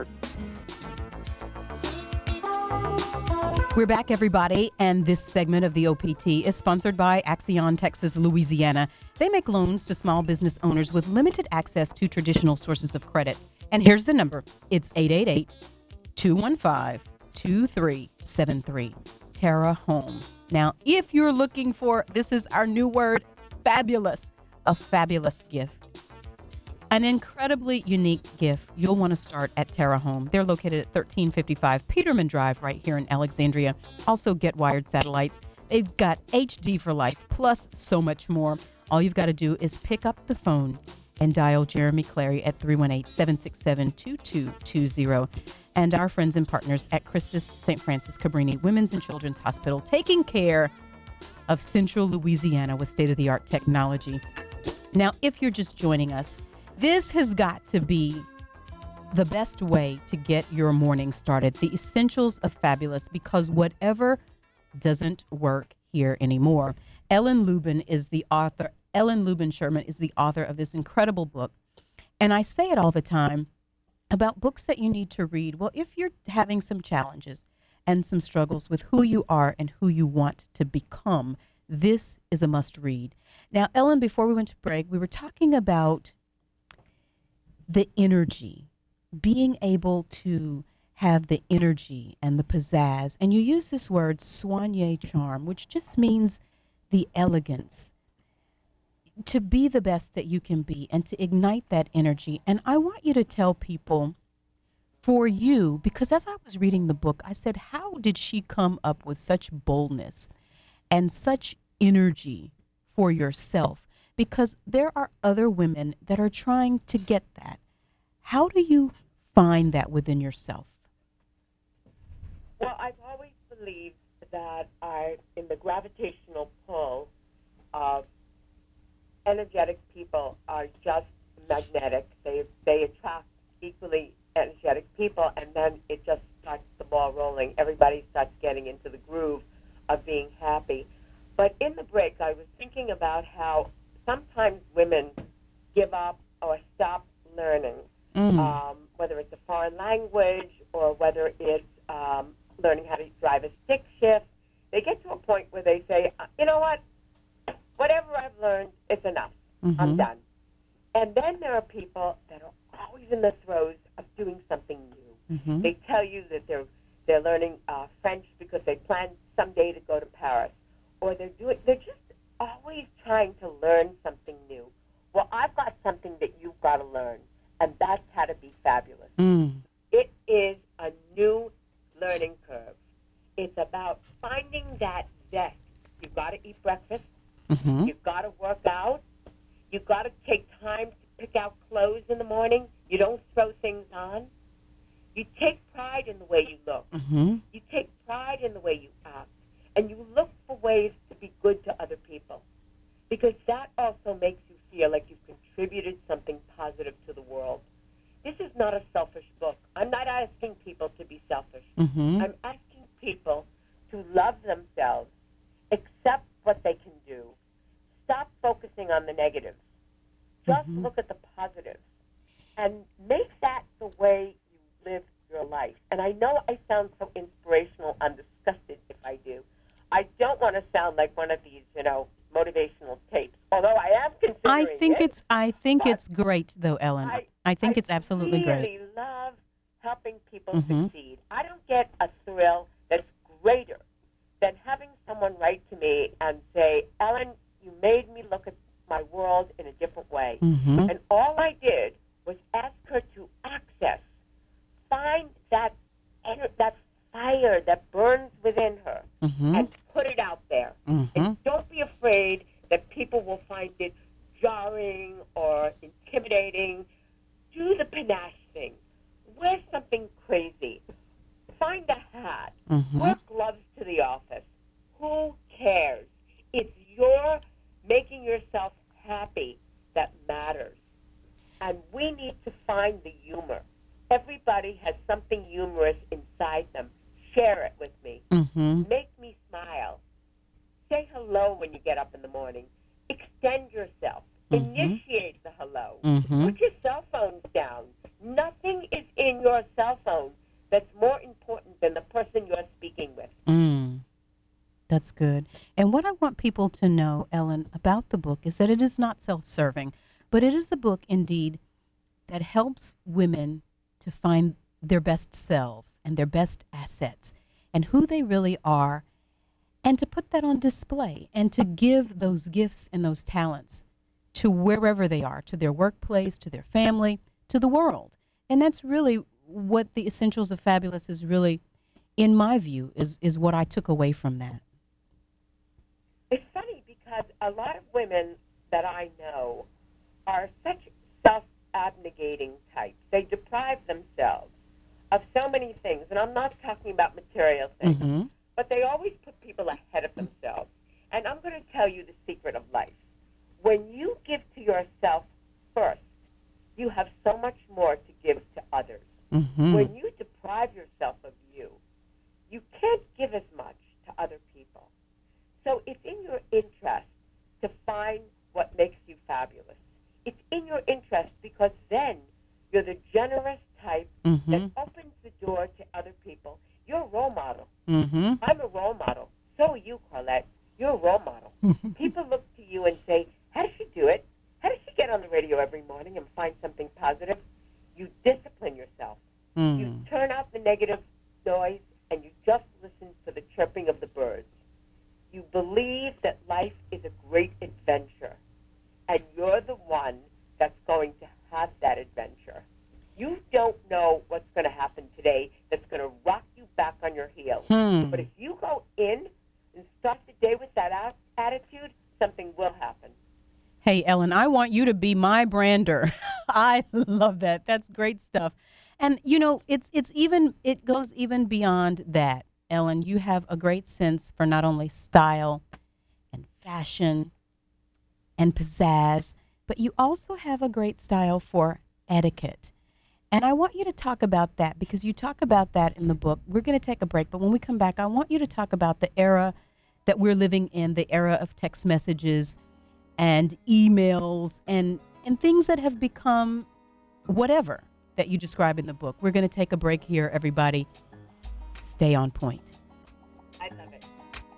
We're back, everybody, and this segment of the O P T is sponsored by Axion Texas Louisiana. They make loans to small business owners with limited access to traditional sources of credit. And here's the number. It's eight eight eight, two one five, two three seven three. Terra Home. Now, if you're looking for, this is our new word, fabulous, a fabulous gift. An incredibly unique gift. You'll want to start at Terra Home. They're located at thirteen fifty-five Peterman Drive right here in Alexandria. Also Get Wired Satellites. They've got H D for life, plus so much more. All you've got to do is pick up the phone and dial Jeremy Clary at three one eight, seven six seven, two two two zero. And our friends and partners at Christus Saint Francis Cabrini Women's and Children's Hospital, taking care of Central Louisiana with state-of-the-art technology. Now, if you're just joining us, this has got to be the best way to get your morning started. The essentials of fabulous, because whatever doesn't work here anymore. Ellen Lubin is the author. Ellen Lubin Sherman is the author of this incredible book. And I say it all the time about books that you need to read. Well, if you're having some challenges and some struggles with who you are and who you want to become, this is a must read. Now, Ellen, before we went to break, we were talking about the energy, being able to have the energy and the pizzazz. And you use this word, soigner charm, which just means the elegance, to be the best that you can be and to ignite that energy. And I want you to tell people, for you, because as I was reading the book, I said, how did she come up with such boldness and such energy for yourself? Because there are other women that are trying to get that. How do you find that within yourself? Well, I've always believed that I, in the gravitational pull of energetic people are just magnetic. They they attract equally energetic people, and then it just starts the ball rolling. Everybody starts getting into the groove of being happy. But in the break, I was thinking about how sometimes women give up or stop learning, mm. um, whether it's a foreign language or whether it's um, learning how to drive a stick shift. They get to a point where they say, you know what, whatever I've learned, it's enough. Mm-hmm. I'm done. And then there are people that are always in the throes of doing something new. Mm-hmm. They tell you that they're they're learning uh, French because they plan someday to go to Paris, or they're doing they're just always trying to learn something new. Well, I've got something that you've got to learn, and that's how to be fabulous. Mm. It is a new learning curve. It's about finding that zest. You've got to eat breakfast. Mm-hmm. You've got to work out. You've got to take time to pick out clothes in the morning. You don't throw things on. You take pride in the way you look. Mm-hmm. You take pride in the way you act. And you look for ways to be good to other people. Because that also makes you feel like you've contributed something positive to the world. This is not a selfish book. I'm not asking people to be selfish. Mm-hmm. I'm asking people to love themselves, accept what they can do. Stop focusing on the negatives. Just mm-hmm. look at the positives. And make that the way you live your life. And I know I sound so inspirational. I'm disgusted if I do. I don't want to sound like one of these, you know, motivational tapes. Although I am considering I think it, it's I think it's great though, Ellen. I, I think I it's absolutely really great. I love helping people Mm-hmm. succeed. I don't get a thrill that's greater than having someone write to me and say, Ellen, you made me look at my world in a different way. Mm-hmm. And all I did was ask her to access, find that ener- that fire that burns within her Mm-hmm. and put it out there. Mm-hmm. And don't be afraid that people will find it jarring or intimidating. Do the panache thing. Wear something crazy. Find a hat. Mm-hmm. Wear gloves to the office. Who cares? It's your making yourself happy that matters. And we need to find the humor. Everybody has something humorous inside them. Share it with me. Mm-hmm. Make me smile. Say hello when you get up in the morning. Extend yourself. Mm-hmm. Initiate the hello. Mm-hmm. Put your cell phones down. Nothing is in your cell phone that's more important than the person you're speaking with. Mm. That's good. And what I want people to know, Ellen, about the book is that it is not self-serving, but it is a book indeed that helps women to find their best selves and their best assets and who they really are, and to put that on display and to give those gifts and those talents to wherever they are, to their workplace, to their family, to the world. And that's really what the Essentials of Fabulous is really, in my view, is, is what I took away from that. It's funny because a lot of women that I know are such self-abnegating types. They deprive themselves of so many things, and I'm not talking about material things, Mm-hmm. but they always put people ahead of themselves. And I'm going to tell you the secret of life. When you give to yourself first, you have so much more to give to others. Mm-hmm. When you deprive yourself of you, you can't give as much to other people. So it's in your interest to find what makes Mm-hmm. that opens the door to other people. You're a role model. Mm-hmm. I'm a role model. So are you, Carlette. You're a role model. People look to you and say, how does she do it? How does she get on the radio every morning and find something positive? You discipline yourself. Mm. You turn out the negative noise and you just listen for the chirping of the birds. You believe that life is a great adventure, and you're the one that's going to have that adventure. You don't know what's going to happen today that's going to rock you back on your heels. Hmm. But if you go in and start the day with that a- attitude, something will happen. Hey, Ellen, I want you to be my brander. I love that. That's great stuff. And, you know, it's it's even it goes even beyond that, Ellen. You have a great sense for not only style and fashion and pizzazz, but you also have a great style for etiquette. And I want you to talk about that because you talk about that in the book. We're going to take a break, but when we come back, I want you to talk about the era that we're living in, the era of text messages and emails and, and things that have become whatever that you describe in the book. We're going to take a break here, everybody. Stay on point. I love it.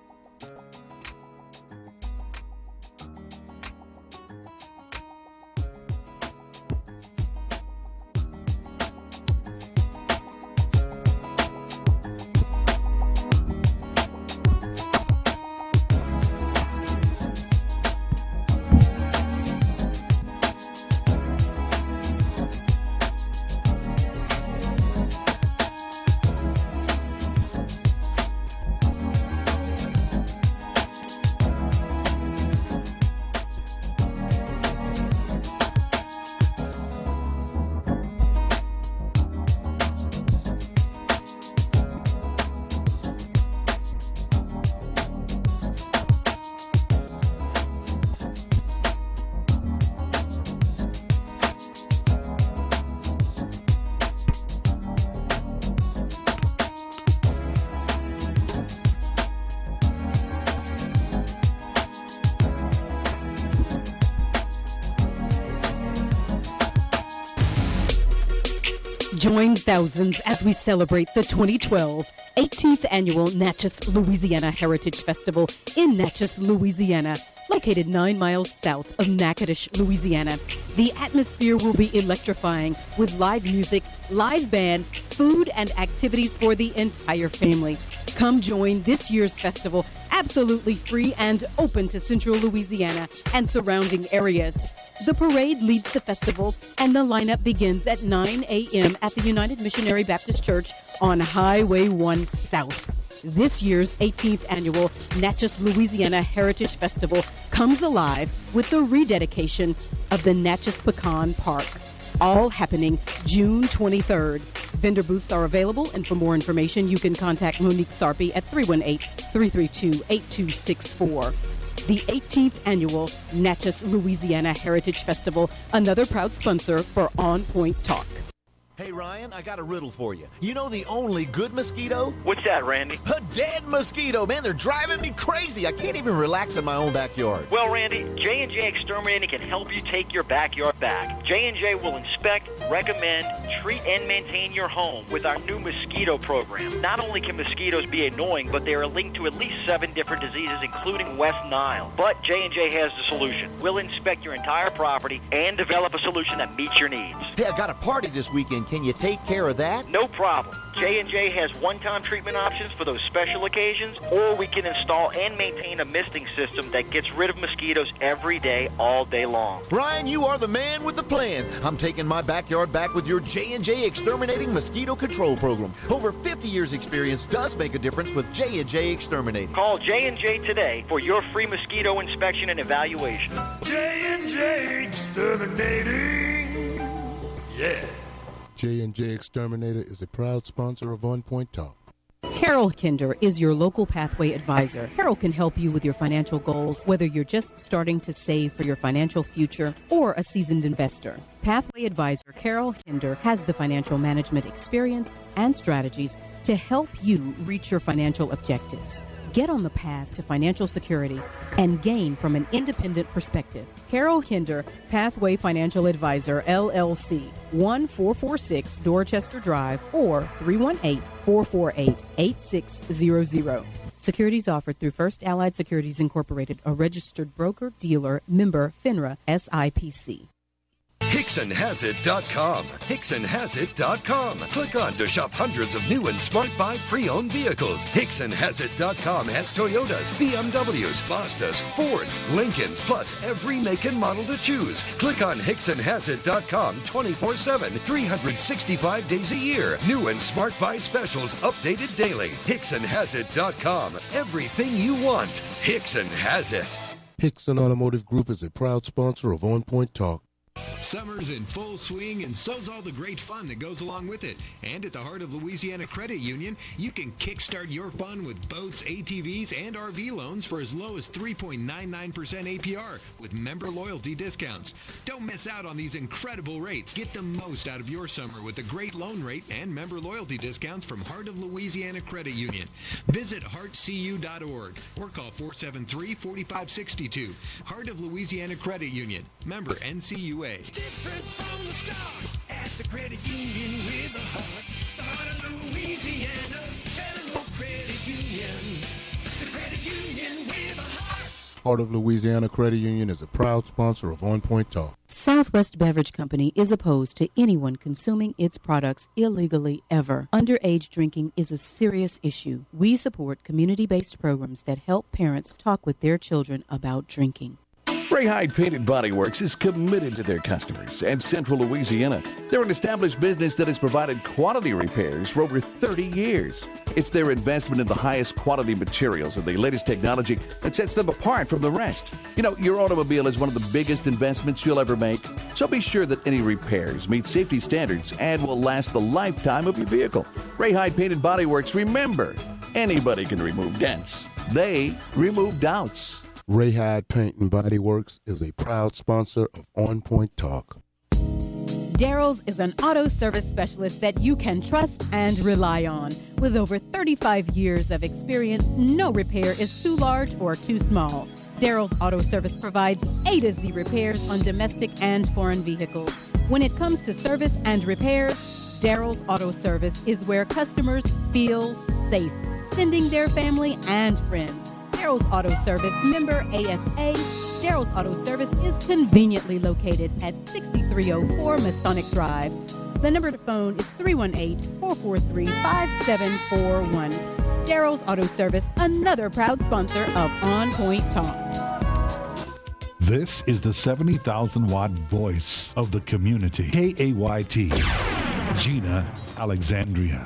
Join thousands as we celebrate the twenty twelve eighteenth Annual Natchez, Louisiana Heritage Festival in Natchez, Louisiana, located nine miles south of Natchitoches, Louisiana. The atmosphere will be electrifying with live music, live band, food, and activities for the entire family. Come join this year's festival, absolutely free and open to Central Louisiana and surrounding areas. The parade leads the festival, and the lineup begins at nine a.m. at the United Missionary Baptist Church on Highway one South. This year's eighteenth Annual Natchez, Louisiana Heritage Festival comes alive with the rededication of the Natchez Pecan Park, all happening June twenty-third. Vendor booths are available, and for more information, you can contact Monique Sarpy at three one eight, three three two, eight two six four. The eighteenth Annual Natchez, Louisiana Heritage Festival, another proud sponsor for On Point Talk. Hey, Ryan, I got a riddle for you. You know the only good mosquito? What's that, Randy? A dead mosquito. Man, they're driving me crazy. I can't even relax in my own backyard. Well, Randy, J and J Exterminating can help you take your backyard back. J and J will inspect, recommend, treat, and maintain your home with our new mosquito program. Not only can mosquitoes be annoying, but they are linked to at least seven different diseases, including West Nile. But J and J has the solution. We'll inspect your entire property and develop a solution that meets your needs. Hey, I got a party this weekend. Can you take care of that? No problem. J and J has one-time treatment options for those special occasions, or we can install and maintain a misting system that gets rid of mosquitoes every day, all day long. Ryan, you are the man with the plan. I'm taking my backyard back with your J and J Exterminating Mosquito Control Program. Over fifty years experience does make a difference with J and J Exterminating. Call J and J today for your free mosquito inspection and evaluation. J and J Exterminating. Yeah. J and J Exterminator is a proud sponsor of On Point Talk. Carol Kinder is your local pathway advisor. Carol can help you with your financial goals, whether you're just starting to save for your financial future or a seasoned investor. Pathway advisor Carol Kinder has the financial management experience and strategies to help you reach your financial objectives. Get on the path to financial security and gain from an independent perspective. Carol Hinder, Pathway Financial Advisor, L L C, one four four six Dorchester Drive or three one eight, four four eight, eight six zero zero. Securities offered through First Allied Securities Incorporated, a registered broker, dealer, member, FINRA, S I P C. Hickson Has It dot com. Hickson Has It dot com. Click on to shop hundreds of new and smart buy pre-owned vehicles. Hickson Has It dot com has Toyotas, B M Ws, Mazdas, Fords, Lincolns, plus every make and model to choose. Click on Hickson Has It dot com twenty-four seven, three hundred sixty-five days a year. New and smart buy specials updated daily. Hickson Has It dot com. Everything you want. Hickson has it. Hickson Automotive Group is a proud sponsor of On Point Talk. Summer's in full swing, and so's all the great fun that goes along with it. And at the Heart of Louisiana Credit Union, you can kickstart your fun with boats, A T Vs, and R V loans for as low as three point nine nine percent A P R with member loyalty discounts. Don't miss out on these incredible rates. Get the most out of your summer with a great loan rate and member loyalty discounts from Heart of Louisiana Credit Union. Visit heart c u dot org or call four seven three, four five six two. Heart of Louisiana Credit Union. Member N C U A. It's different from the start at the credit union with a heart. The Heart of Louisiana Federal Credit Union. The credit union with a heart. Heart of Louisiana Credit Union is a proud sponsor of On Point Talk. Southwest Beverage Company is opposed to anyone consuming its products illegally ever. Underage drinking is a serious issue. We support community-based programs that help parents talk with their children about drinking. Ray Hyde Painted Body Works is committed to their customers and Central Louisiana. They're an established business that has provided quality repairs for over thirty years. It's their investment in the highest quality materials and the latest technology that sets them apart from the rest. You know, your automobile is one of the biggest investments you'll ever make, so be sure that any repairs meet safety standards and will last the lifetime of your vehicle. Ray Hyde Painted Body Works, remember, anybody can remove dents. They remove doubts. Ray Hyde Paint and Body Works is a proud sponsor of On Point Talk. Daryl's is an auto service specialist that you can trust and rely on. With over thirty-five years of experience, no repair is too large or too small. Daryl's Auto Service provides A to Z repairs on domestic and foreign vehicles. When it comes to service and repairs, Daryl's Auto Service is where customers feel safe, sending their family and friends. Daryl's Auto Service, member A S A. Daryl's Auto Service is conveniently located at sixty-three oh four Masonic Drive. The number to phone is three one eight, four four three, five seven four one. Daryl's Auto Service, another proud sponsor of On Point Talk. This is the seventy thousand watt voice of the community. K A Y T, Gina Alexandria.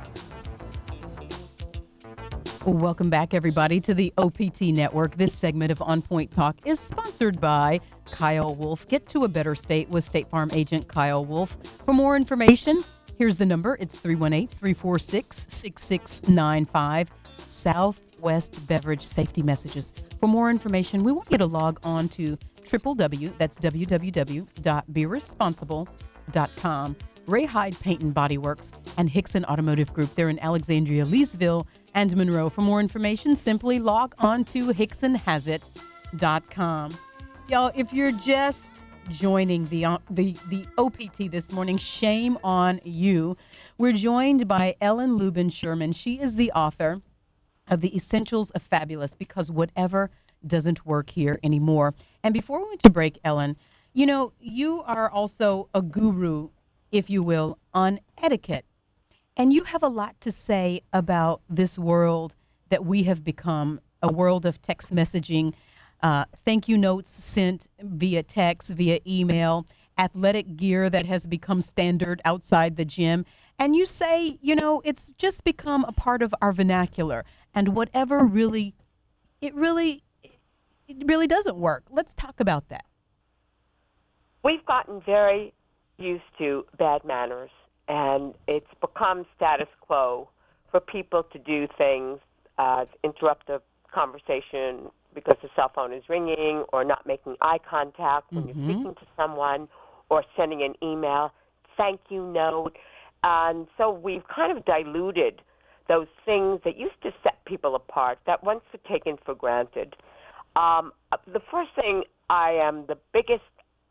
Welcome back, everybody, to the O P T Network. This segment of On Point Talk is sponsored by Kyle Wolf. Get to a better state with State Farm agent Kyle Wolf. For more information, here's the number. It's three one eight, three four six, six six nine five. Southwest Beverage Safety Messages. For more information, we want you to log on to w w w, that's w w w dot be responsible dot com. Ray Hyde Paint and Body Works and Hickson Automotive Group. They're in Alexandria, Leesville, and Monroe. For more information, simply log on to hickson has it dot com. Y'all, if you're just joining the, uh, the, the O P T this morning, shame on you. We're joined by Ellen Lubin Sherman. She is the author of The Essentials of Fabulous, because whatever doesn't work here anymore. And before we went to break, Ellen, you know, you are also a guru, if you will, on etiquette. And you have a lot to say about this world that we have become, a world of text messaging, uh, thank you notes sent via text, via email, athletic gear that has become standard outside the gym. And you say, you know, it's just become a part of our vernacular. And whatever really, it really, it really doesn't work. Let's talk about that. We've gotten very used to bad manners, and it's become status quo for people to do things, uh, interrupt a conversation because the cell phone is ringing, or not making eye contact when Mm-hmm. you're speaking to someone, or sending an email, thank you note. And so we've kind of diluted those things that used to set people apart, that once were taken for granted. Um, the first thing I am the biggest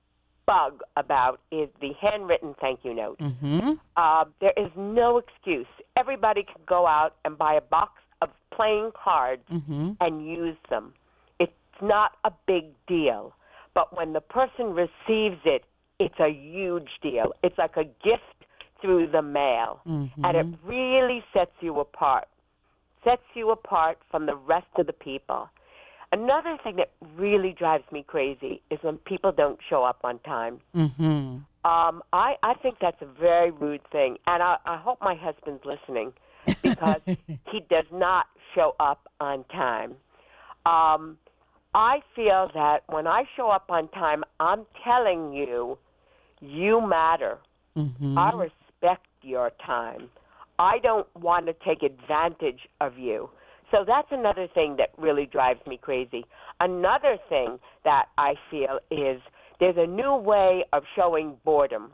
bug about is the handwritten thank you note. Mm-hmm. Uh, there is no excuse. Everybody can go out and buy a box of playing cards Mm-hmm. and use them. It's not a big deal. But when the person receives it, it's a huge deal. It's like a gift through the mail. Mm-hmm. And it really sets you apart. Sets you apart from the rest of the people. Another thing that really drives me crazy is when people don't show up on time. Mm-hmm. Um, I, I think that's a very rude thing, and I, I hope my husband's listening because he does not show up on time. Um, I feel that when I show up on time, I'm telling you, you matter. Mm-hmm. I respect your time. I don't want to take advantage of you. So that's another thing that really drives me crazy. Another thing that I feel is there's a new way of showing boredom.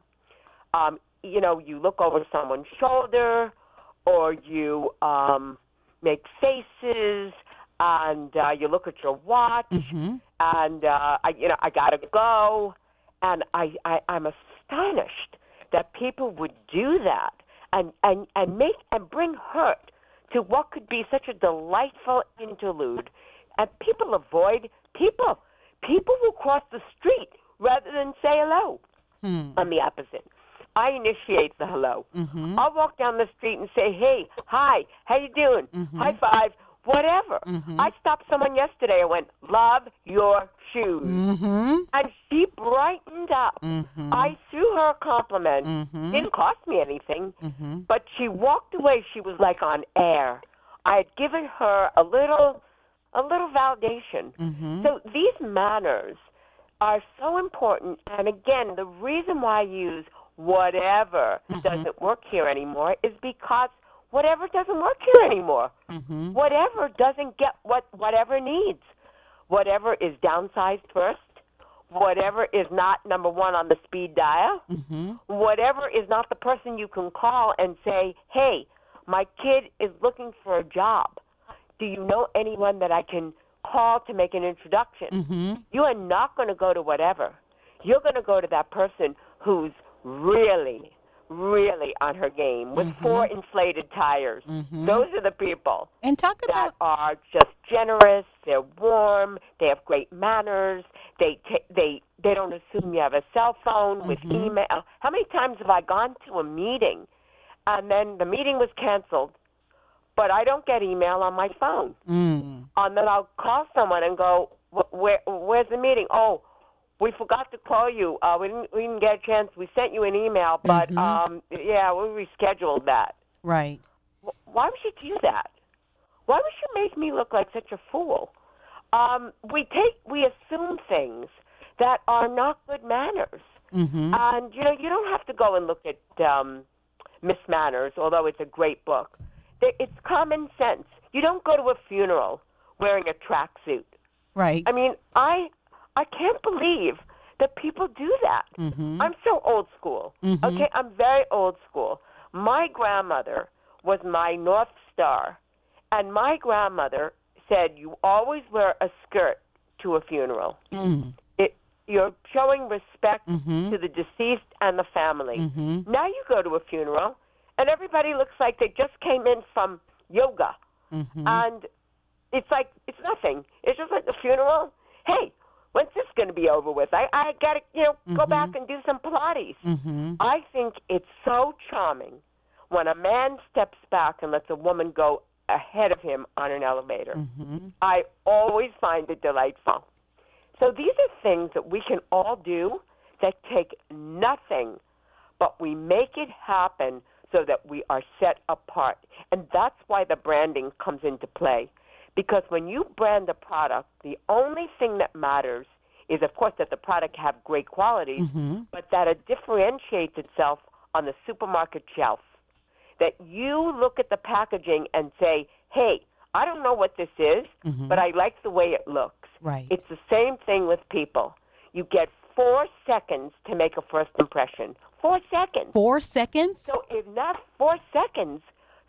Um, you know, you look over someone's shoulder or you um, make faces and uh, you look at your watch Mm-hmm. and, uh, I, you know, I got to go. And I, I, I'm astonished that people would do that and, and, and make and bring hurt to what could be such a delightful interlude. And people avoid people. People will cross the street rather than say hello. Hmm. I'm the opposite. I initiate the hello. Mm-hmm. I'll walk down the street and say, hey, hi, how you doing? Mm-hmm. High five, whatever. Mm-hmm. I stopped someone yesterday and went, love your shoes. Mm-hmm. And she brightened up. Mm-hmm. I threw her a compliment. Mm-hmm. Didn't cost me anything. Mm-hmm. But she walked away. She was like on air. I had given her a little, a little validation. Mm-hmm. So these manners are so important. And again, the reason why I use whatever Mm-hmm. doesn't work here anymore is because whatever doesn't work here anymore. Mm-hmm. Whatever doesn't get what whatever needs. Whatever is downsized first. Whatever is not number one on the speed dial. Mm-hmm. Whatever is not the person you can call and say, hey, my kid is looking for a job. Do you know anyone that I can call to make an introduction? Mm-hmm. You are not going to go to whatever. You're going to go to that person who's really, really on her game with Mm-hmm. four inflated tires. Mm-hmm. Those are the people And talk that about are just generous. They're warm. They have great manners. They ta they they don't assume you have a cell phone with Mhm. email. How many times have I gone to a meeting and then the meeting was canceled, but I don't get email on my phone? mm. And then I'll call someone and go, "Wh- where, where's the meeting? Oh, we forgot to call you. Uh, we didn't we didn't get a chance. We sent you an email, but Mhm. um, yeah, we rescheduled that. Right. Wh- Why would you do that? Why would you make me look like such a fool? Um, we take we assume things that are not good manners, Mm-hmm. and you know you don't have to go and look at um, Miss Manners, although it's a great book. There- It's common sense. You don't go to a funeral wearing a tracksuit. Right. I mean, I I can't believe that people do that. Mm-hmm. I'm so old school. Mhm. Okay, I'm very old school. My grandmother was my North Star, and my grandmother said you always wear a skirt to a funeral. Mm. It, you're showing respect Mhm. to the deceased and the family. Mhm. Now you go to a funeral, and everybody looks like they just came in from yoga. Mhm. And it's like, it's nothing. It's just like a funeral. Hey, when's this going to be over with? I, I got to, you know, go Mhm. back and do some Pilates. Mm-hmm. I think it's so charming when a man steps back and lets a woman go ahead of him on an elevator. Mm-hmm. I always find it delightful. So these are things that we can all do that take nothing, but we make it happen so that we are set apart. And that's why the branding comes into play. Because when you brand a product, the only thing that matters is, of course, that the product have great quality, Mm-hmm. but that it differentiates itself on the supermarket shelf. That you look at the packaging and say, hey, I don't know what this is, Mhm. but I like the way it looks. Right. It's the same thing with people. You get four seconds to make a first impression. Four seconds. Four seconds? So if not four seconds,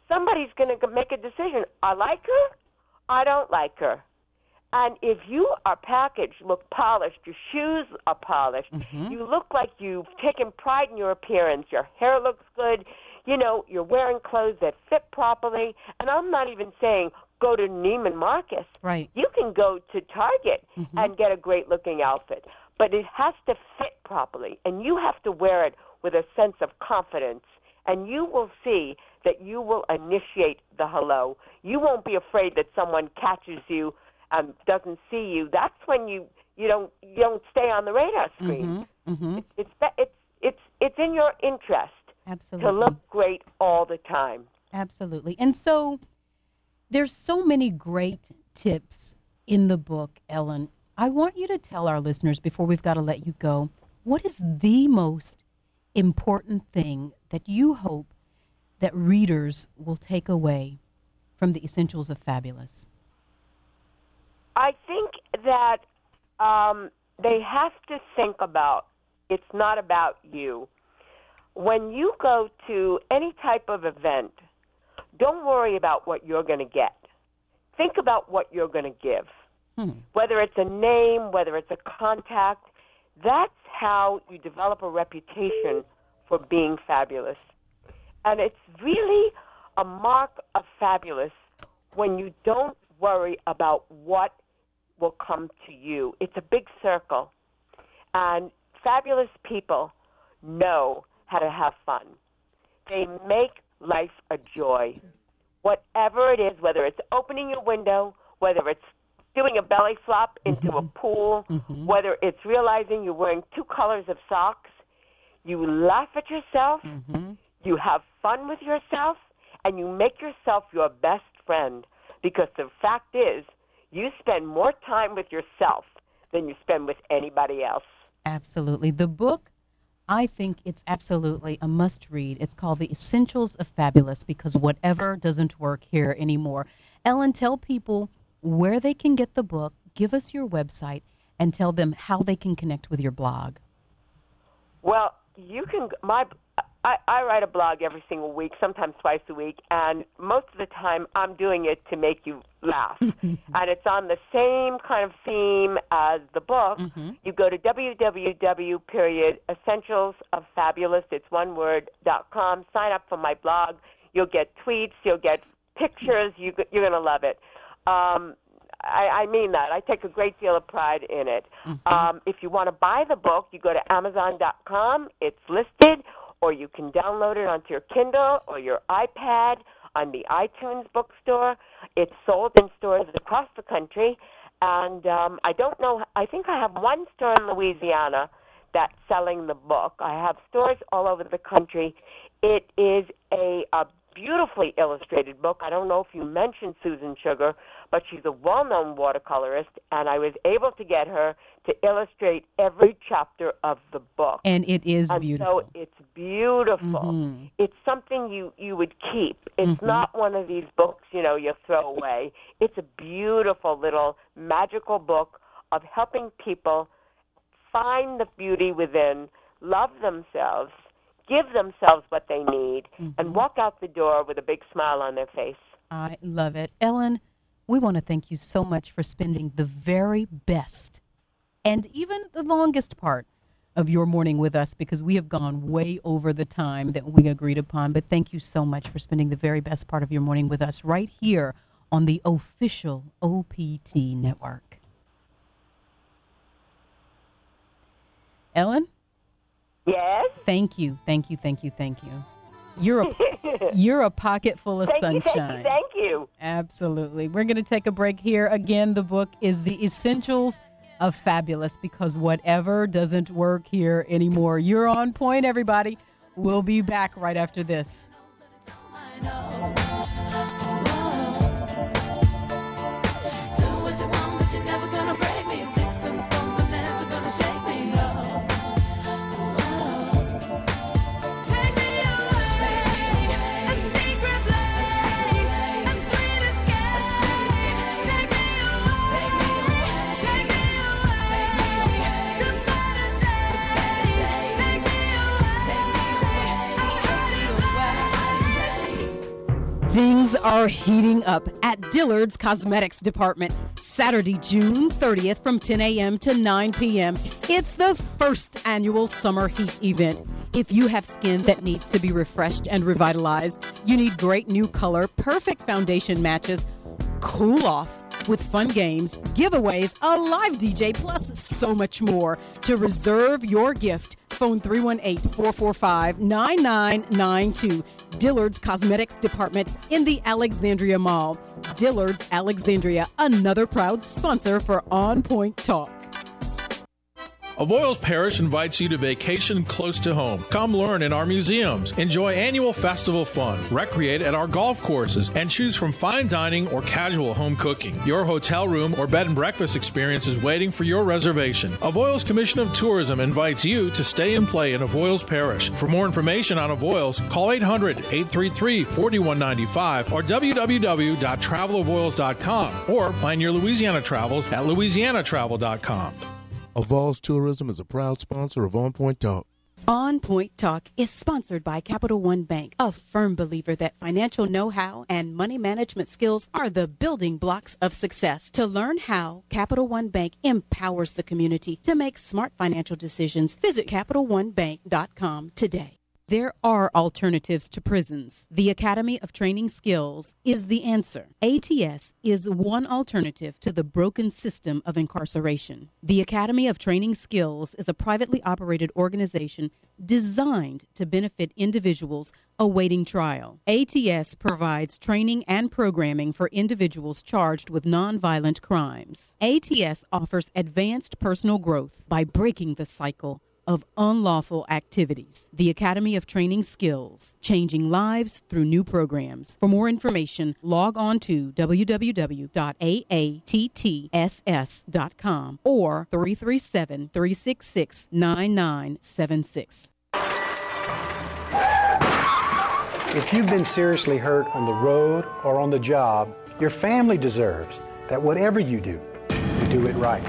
somebody's going to make a decision. I like her. I don't like her. And if you are packaged, look polished, your shoes are polished, Mm-hmm. you look like you've taken pride in your appearance, your hair looks good, you know, you're wearing clothes that fit properly, and I'm not even saying go to Neiman Marcus. Right. You can go to Target Mhm. and get a great-looking outfit, but it has to fit properly, and you have to wear it with a sense of confidence, and you will see that you will initiate the hello. You won't be afraid that someone catches you and doesn't see you. That's when you, you don't you don't stay on the radar screen. Mm-hmm. Mm-hmm. It's it's it's it's in your interest Absolutely. to look great all the time. Absolutely. And so there's so many great tips in the book, Ellen. I want you to tell our listeners before we've got to let you go, what is the most important thing that you hope that readers will take away from the Essentials of Fabulous? I think that um, they have to think about it's not about you. When you go to any type of event, don't worry about what you're going to get. Think about what you're going to give. Hmm. Whether it's a name, whether it's a contact, that's how you develop a reputation for being fabulous. And it's really a mark of fabulous when you don't worry about what will come to you. It's a big circle. And fabulous people know how to have fun. They make life a joy. Whatever it is, whether it's opening your window, whether it's doing a belly flop into a pool, Mm-hmm. whether it's realizing you're wearing two colors of socks, you laugh at yourself, Mm-hmm. you have fun with yourself, and you make yourself your best friend. Because the fact is, you spend more time with yourself than you spend with anybody else. Absolutely. The book, I think it's absolutely a must-read. It's called The Essentials of Fabulous, because whatever doesn't work here anymore. Ellen, tell people where they can get the book, give us your website, and tell them how they can connect with your blog. Well, you can. My, I, I write a blog every single week, sometimes twice a week, and most of the time I'm doing it to make you laugh. And it's on the same kind of theme as the book. Mm-hmm. You go to www. period essentials of fabulous. It's one word dot com. Sign up for my blog. You'll get tweets. You'll get pictures. You, you're going to love it. Um, I, I mean that. I take a great deal of pride in it. Mm-hmm. Um, if you want to buy the book, you go to amazon dot com. It's listed, or you can download it onto your Kindle or your iPad on the iTunes bookstore. It's sold in stores across the country. And um, I don't know, I think I have one store in Louisiana that's selling the book. I have stores all over the country. It is a, a beautifully illustrated book. I don't know if you mentioned Susan Sugar, but she's a well-known watercolorist, and I was able to get her to illustrate every chapter of the book. And it is and beautiful. so it's beautiful. Mm-hmm. It's something you, you would keep. It's Mhm. not one of these books, you know, you throw away. It's a beautiful little magical book of helping people find the beauty within, love themselves, give themselves what they need, Mhm. and walk out the door with a big smile on their face. I love it. Ellen, we want to thank you so much for spending the very best and even the longest part of your morning with us, because we have gone way over the time that we agreed upon. But thank you so much for spending the very best part of your morning with us right here on the official O P T network. Ellen? Yes? Thank you, thank you, thank you, thank you. You're a, you're a pocket full of Thank you, sunshine. thank you, thank you. Absolutely. We're going to take a break here. Again, the book is The Essentials of Fabulous, because whatever doesn't work here anymore. You're on point, everybody. We'll be back right after this. are heating up at Dillard's Cosmetics Department. Saturday, June thirtieth from ten a.m. to nine p.m. It's the first annual summer heat event. If you have skin that needs to be refreshed and revitalized, you need great new color, perfect foundation matches, cool off with fun games, giveaways, a live D J, plus so much more. To reserve your gift, phone three one eight, four four five, nine nine nine two. Dillard's Cosmetics Department in the Alexandria Mall. Dillard's Alexandria, another proud sponsor for On Point Talk. Avoyelles Parish invites you to vacation close to home. Come learn in our museums, enjoy annual festival fun, recreate at our golf courses, and choose from fine dining or casual home cooking. Your hotel room or bed and breakfast experience is waiting for your reservation. Avoyelles Commission of Tourism invites you to stay and play in Avoyelles Parish. For more information on Avoyelles, call eight hundred, eight three three, four one nine five or w w w dot travel avoyelles dot com or plan your Louisiana travels at louisiana travel dot com. Avoyelles Tourism is a proud sponsor of On Point Talk. On Point Talk is sponsored by Capital One Bank, a firm believer that financial know-how and money management skills are the building blocks of success. To learn how Capital One Bank empowers the community to make smart financial decisions, visit capital one bank dot com today. There are alternatives to prisons. The Academy of Training Skills is the answer. A T S is one alternative to the broken system of incarceration. The Academy of Training Skills is a privately operated organization designed to benefit individuals awaiting trial. A T S provides training and programming for individuals charged with nonviolent crimes. A T S offers advanced personal growth by breaking the cycle of unlawful activities. The Academy of Training Skills, changing lives through new programs. For more information, log on to w w w dot a a t t s s dot com or three three seven, three six six, nine nine seven six. If you've been seriously hurt on the road or on the job, your family deserves that whatever you do, you do it right.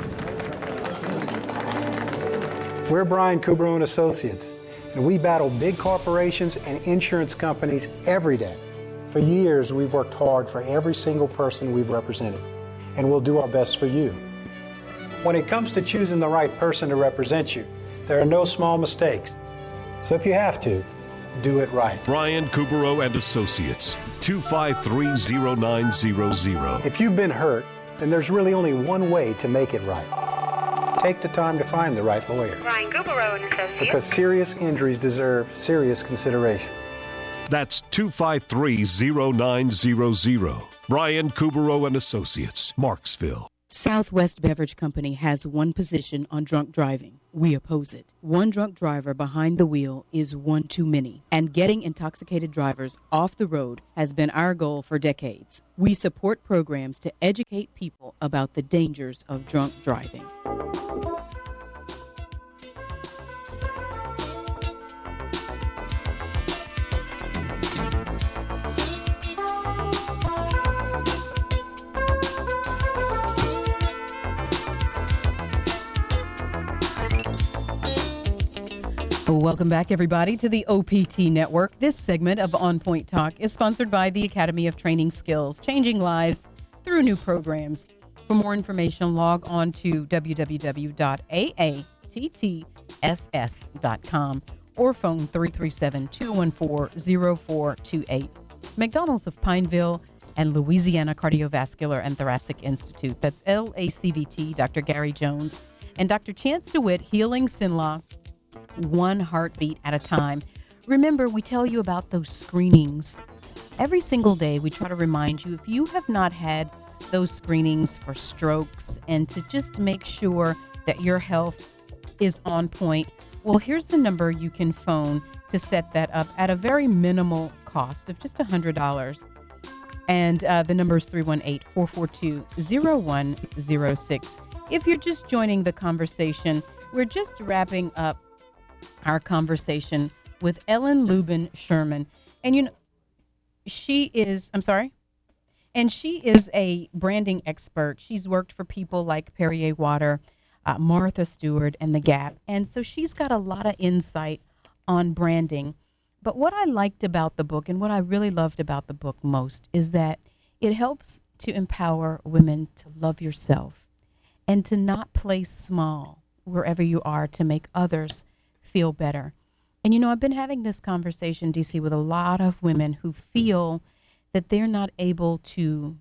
We're Brian Kubro and Associates, and we battle big corporations and insurance companies every day. For years, we've worked hard for every single person we've represented, and we'll do our best for you. When it comes to choosing the right person to represent you, there are no small mistakes. So if you have to, do it right. Brian Kubro and Associates, two five three, zero nine zero zero. If you've been hurt, then there's really only one way to make it right. Take the time to find the right lawyer. Brian Kubro and Associates. Because serious injuries deserve serious consideration. That's two five three, zero nine zero zero. Brian Kubro and Associates, Marksville. Southwest Beverage Company has one position on drunk driving. We oppose it. One drunk driver behind the wheel is one too many, and getting intoxicated drivers off the road has been our goal for decades. We support programs to educate people about the dangers of drunk driving. Welcome back, everybody, to the O P T Network. This segment of On Point Talk is sponsored by the Academy of Training Skills, changing lives through new programs. For more information, log on to w w w dot a a t t s s dot com or phone three three seven, two one four, zero four two eight. McDonald's of Pineville and Louisiana Cardiovascular and Thoracic Institute. That's L A C V T, Doctor Gary Jones, and Doctor Chance DeWitt, Healing Sinlaw, one heartbeat at a time. Remember, we tell you about those screenings. Every single day, we try to remind you, if you have not had those screenings for strokes and to just make sure that your health is on point, well, here's the number you can phone to set that up at a very minimal cost of just one hundred dollars. And uh, the number is three one eight, four four two, zero one zero six. If you're just joining the conversation, we're just wrapping up our conversation with Ellen Lubin Sherman. And, you know, she is, I'm sorry, and she is a branding expert. She's worked for people like Perrier Water, uh, Martha Stewart, and The Gap. And so she's got a lot of insight on branding. But what I liked about the book and what I really loved about the book most is that it helps to empower women to love yourself and to not play small wherever you are to make others feel better. And, you know, I've been having this conversation, D C, with a lot of women who feel that they're not able to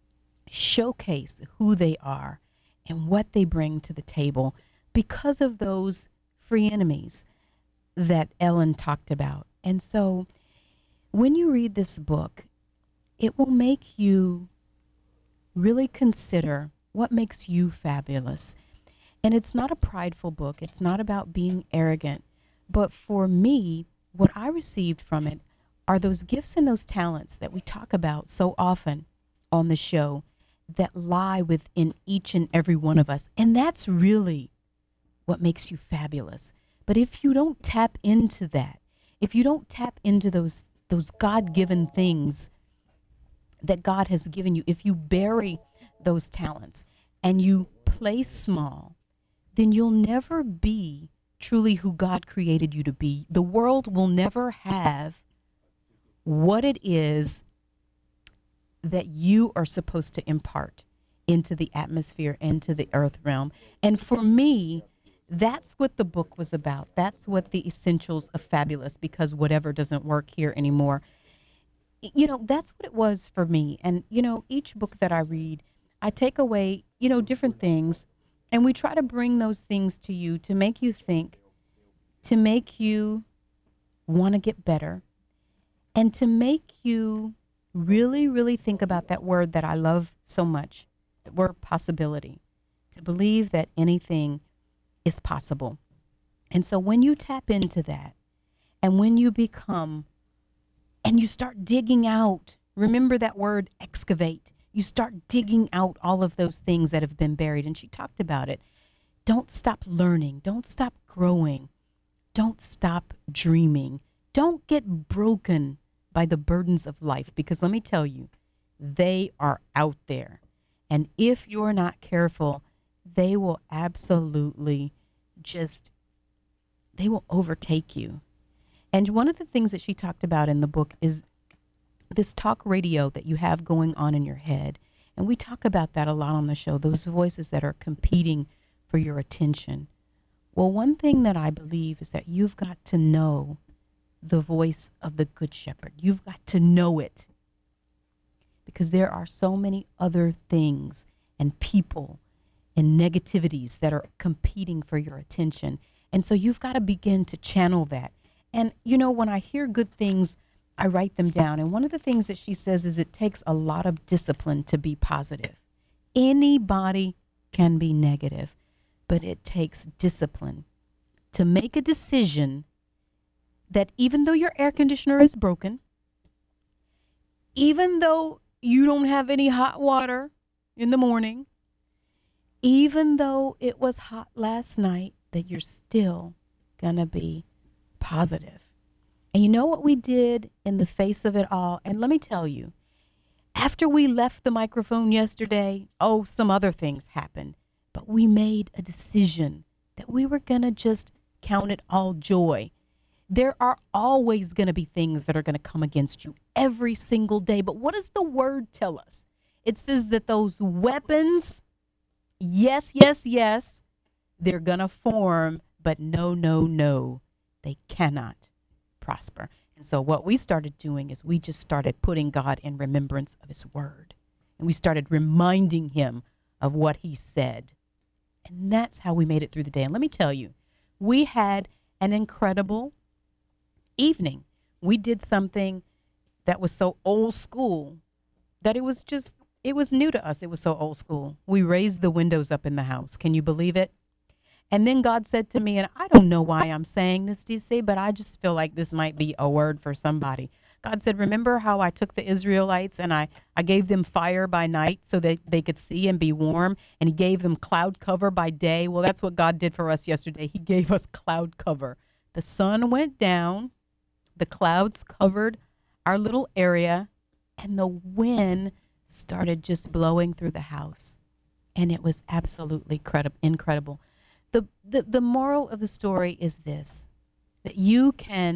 showcase who they are and what they bring to the table because of those free enemies that Ellen talked about. And so when you read this book, it will make you really consider what makes you fabulous. And it's not a prideful book. It's not about being arrogant. But for me, what I received from it are those gifts and those talents that we talk about so often on the show that lie within each and every one of us. And that's really what makes you fabulous. But if you don't tap into that, if you don't tap into those those God-given things that God has given you, if you bury those talents and you play small, then you'll never be truly who God created you to be. The world will never have what it is that you are supposed to impart into the atmosphere, into the earth realm. And for me, that's what the book was about. That's what the essentials of fabulous, because whatever doesn't work here anymore. You know, that's what it was for me. And, you know, each book that I read, I take away, you know, different things, and we try to bring those things to you to make you think, to make you want to get better, and to make you really, really think about that word that I love so much, the word possibility, to believe that anything is possible. And so when you tap into that, and when you become, and you start digging out, remember that word excavate, you start digging out all of those things that have been buried. And she talked about it. Don't stop learning. Don't stop growing. Don't stop dreaming. Don't get broken by the burdens of life, because let me tell you, they are out there. And if you're not careful, they will absolutely just, they will overtake you. And one of the things that she talked about in the book is this talk radio that you have going on in your head. And we talk about that a lot on the show, those voices that are competing for your attention. Well, one thing that I believe is that you've got to know the voice of the Good Shepherd. You've got to know it, because there are so many other things and people and negativities that are competing for your attention. And so you've got to begin to channel that. And, you know, when I hear good things, I write them down. And one of the things that she says is it takes a lot of discipline to be positive. Anybody can be negative, but it takes discipline to make a decision that even though your air conditioner is broken, even though you don't have any hot water in the morning, even though it was hot last night, that you're still going to be positive. And you know what we did in the face of it all? And let me tell you, after we left the microphone yesterday, oh, some other things happened. But we made a decision that we were going to just count it all joy. There are always going to be things that are going to come against you every single day. But what does the word tell us? It says that those weapons, yes, yes, yes, they're going to form, but no, no, no, they cannot prosper. And so what we started doing is we just started putting God in remembrance of his word. And we started reminding him of what he said. And that's how we made it through the day. And let me tell you, we had an incredible evening. We did something that was so old school that it was just, it was new to us. It was so old school. We raised the windows up in the house. Can you believe it? And then God said to me, and I don't know why I'm saying this, D C, but I just feel like this might be a word for somebody. God said, remember how I took the Israelites and I, I gave them fire by night so that they could see and be warm, and he gave them cloud cover by day? Well, that's what God did for us yesterday. He gave us cloud cover. The sun went down, the clouds covered our little area, and the wind started just blowing through the house. And it was absolutely credi- incredible. The, the, the moral of the story is this, that you can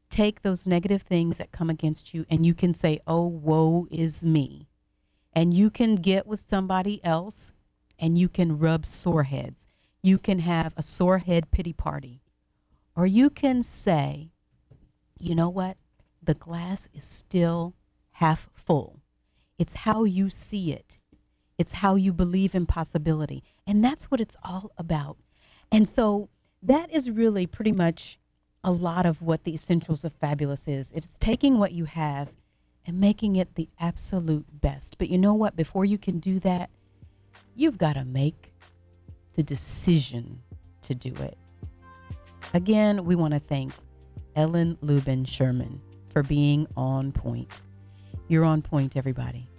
take those negative things that come against you and you can say, oh, woe is me. And you can get with somebody else and you can rub sore heads. You can have a sore head pity party. Or you can say, you know what? The glass is still half full. It's how you see it. It's how you believe in possibility. And that's what it's all about. And so that is really pretty much a lot of what the Essentials of Fabulous is. It's taking what you have and making it the absolute best. But you know what? Before you can do that, you've got to make the decision to do it. Again, we want to thank Ellen Lubin Sherman for being on point. You're on point, everybody.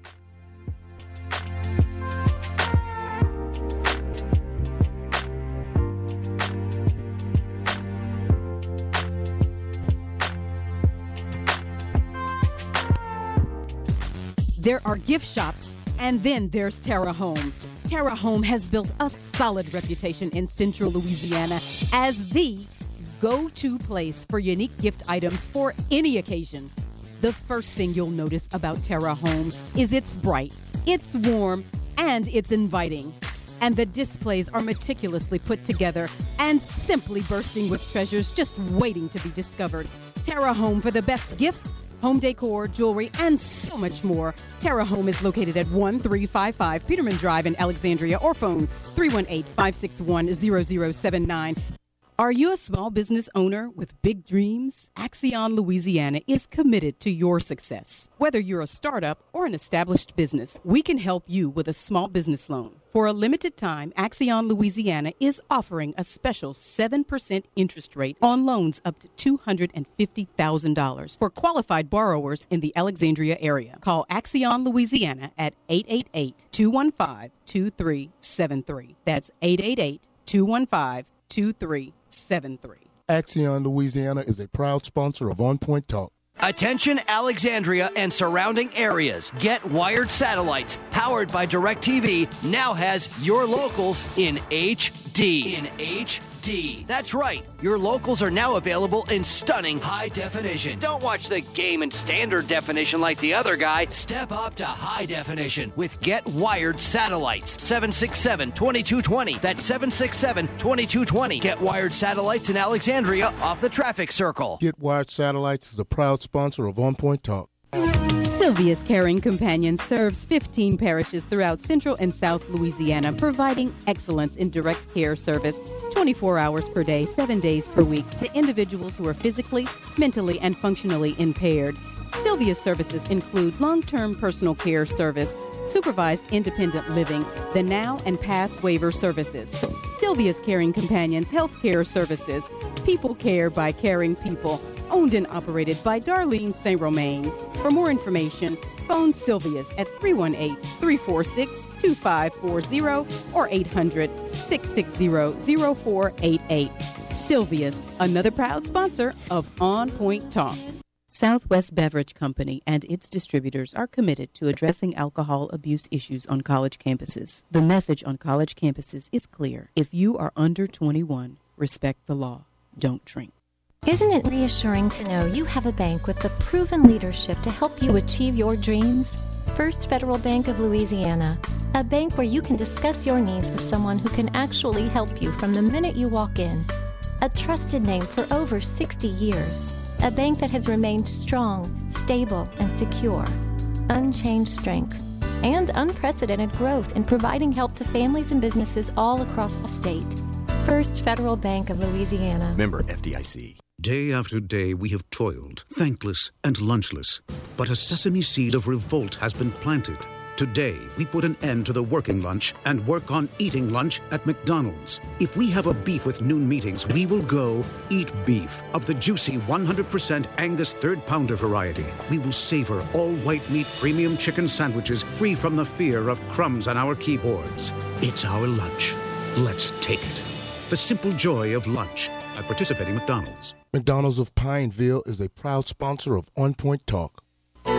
There are gift shops, and then there's Terra Home. Terra Home has built a solid reputation in Central Louisiana as the go-to place for unique gift items for any occasion. The first thing you'll notice about Terra Home is it's bright, it's warm, and it's inviting. And the displays are meticulously put together and simply bursting with treasures just waiting to be discovered. Terra Home for the best gifts, home decor, jewelry, and so much more. Terra Home is located at one three five five Peterman Drive in Alexandria, or phone three one eight, five six one, zero zero seven nine. Are you a small business owner with big dreams? Axion Louisiana is committed to your success. Whether you're a startup or an established business, we can help you with a small business loan. For a limited time, Axion Louisiana is offering a special seven percent interest rate on loans up to two hundred fifty thousand dollars for qualified borrowers in the Alexandria area. Call Axion Louisiana at eight eight eight, two one five, two three seven three. That's eight eight eight, two one five, two three seven three. Axion Louisiana is a proud sponsor of On Point Talk. Attention Alexandria and surrounding areas. Get Wired Satellites, powered by DirecTV, now has your locals in H D. In H D. That's right. Your locals are now available in stunning high definition. Don't watch the game in standard definition like the other guy. Step up to high definition with Get Wired Satellites. seven six seven, two two two zero. That's seven six seven, two two two zero. Get Wired Satellites in Alexandria off the traffic circle. Get Wired Satellites is a proud sponsor of On Point Talk. Sylvia's Caring Companion serves fifteen parishes throughout Central and South Louisiana, providing excellence in direct care service twenty-four hours per day, seven days per week to individuals who are physically, mentally, and functionally impaired. Sylvia's services include long-term personal care service, supervised independent living, the now and past waiver services. Sylvia's Caring Companions health care services, people care by caring people, owned and operated by Darlene Saint Romain. For more information, phone Sylvia's at three one eight, three four six, two five four zero or eight hundred, six six zero, zero four eight eight. Sylvia's, another proud sponsor of On Point Talk. Southwest Beverage Company and its distributors are committed to addressing alcohol abuse issues on college campuses. The message on college campuses is clear. If you are under twenty-one, respect the law. Don't drink. Isn't it reassuring to know you have a bank with the proven leadership to help you achieve your dreams? First Federal Bank of Louisiana, a bank where you can discuss your needs with someone who can actually help you from the minute you walk in. A trusted name for over sixty years. A bank that has remained strong, stable, and secure. Unchanged strength and unprecedented growth in providing help to families and businesses all across the state. First Federal Bank of Louisiana. Member F D I C. Day after day we have toiled, thankless and lunchless. But a sesame seed of revolt has been planted. Today, we put an end to the working lunch and work on eating lunch at McDonald's. If we have a beef with noon meetings, we will go eat beef of the juicy one hundred percent Angus third pounder variety. We will savor all white meat premium chicken sandwiches free from the fear of crumbs on our keyboards. It's our lunch. Let's take it. The simple joy of lunch at participating McDonald's. McDonald's of Pineville is a proud sponsor of On Point Talk.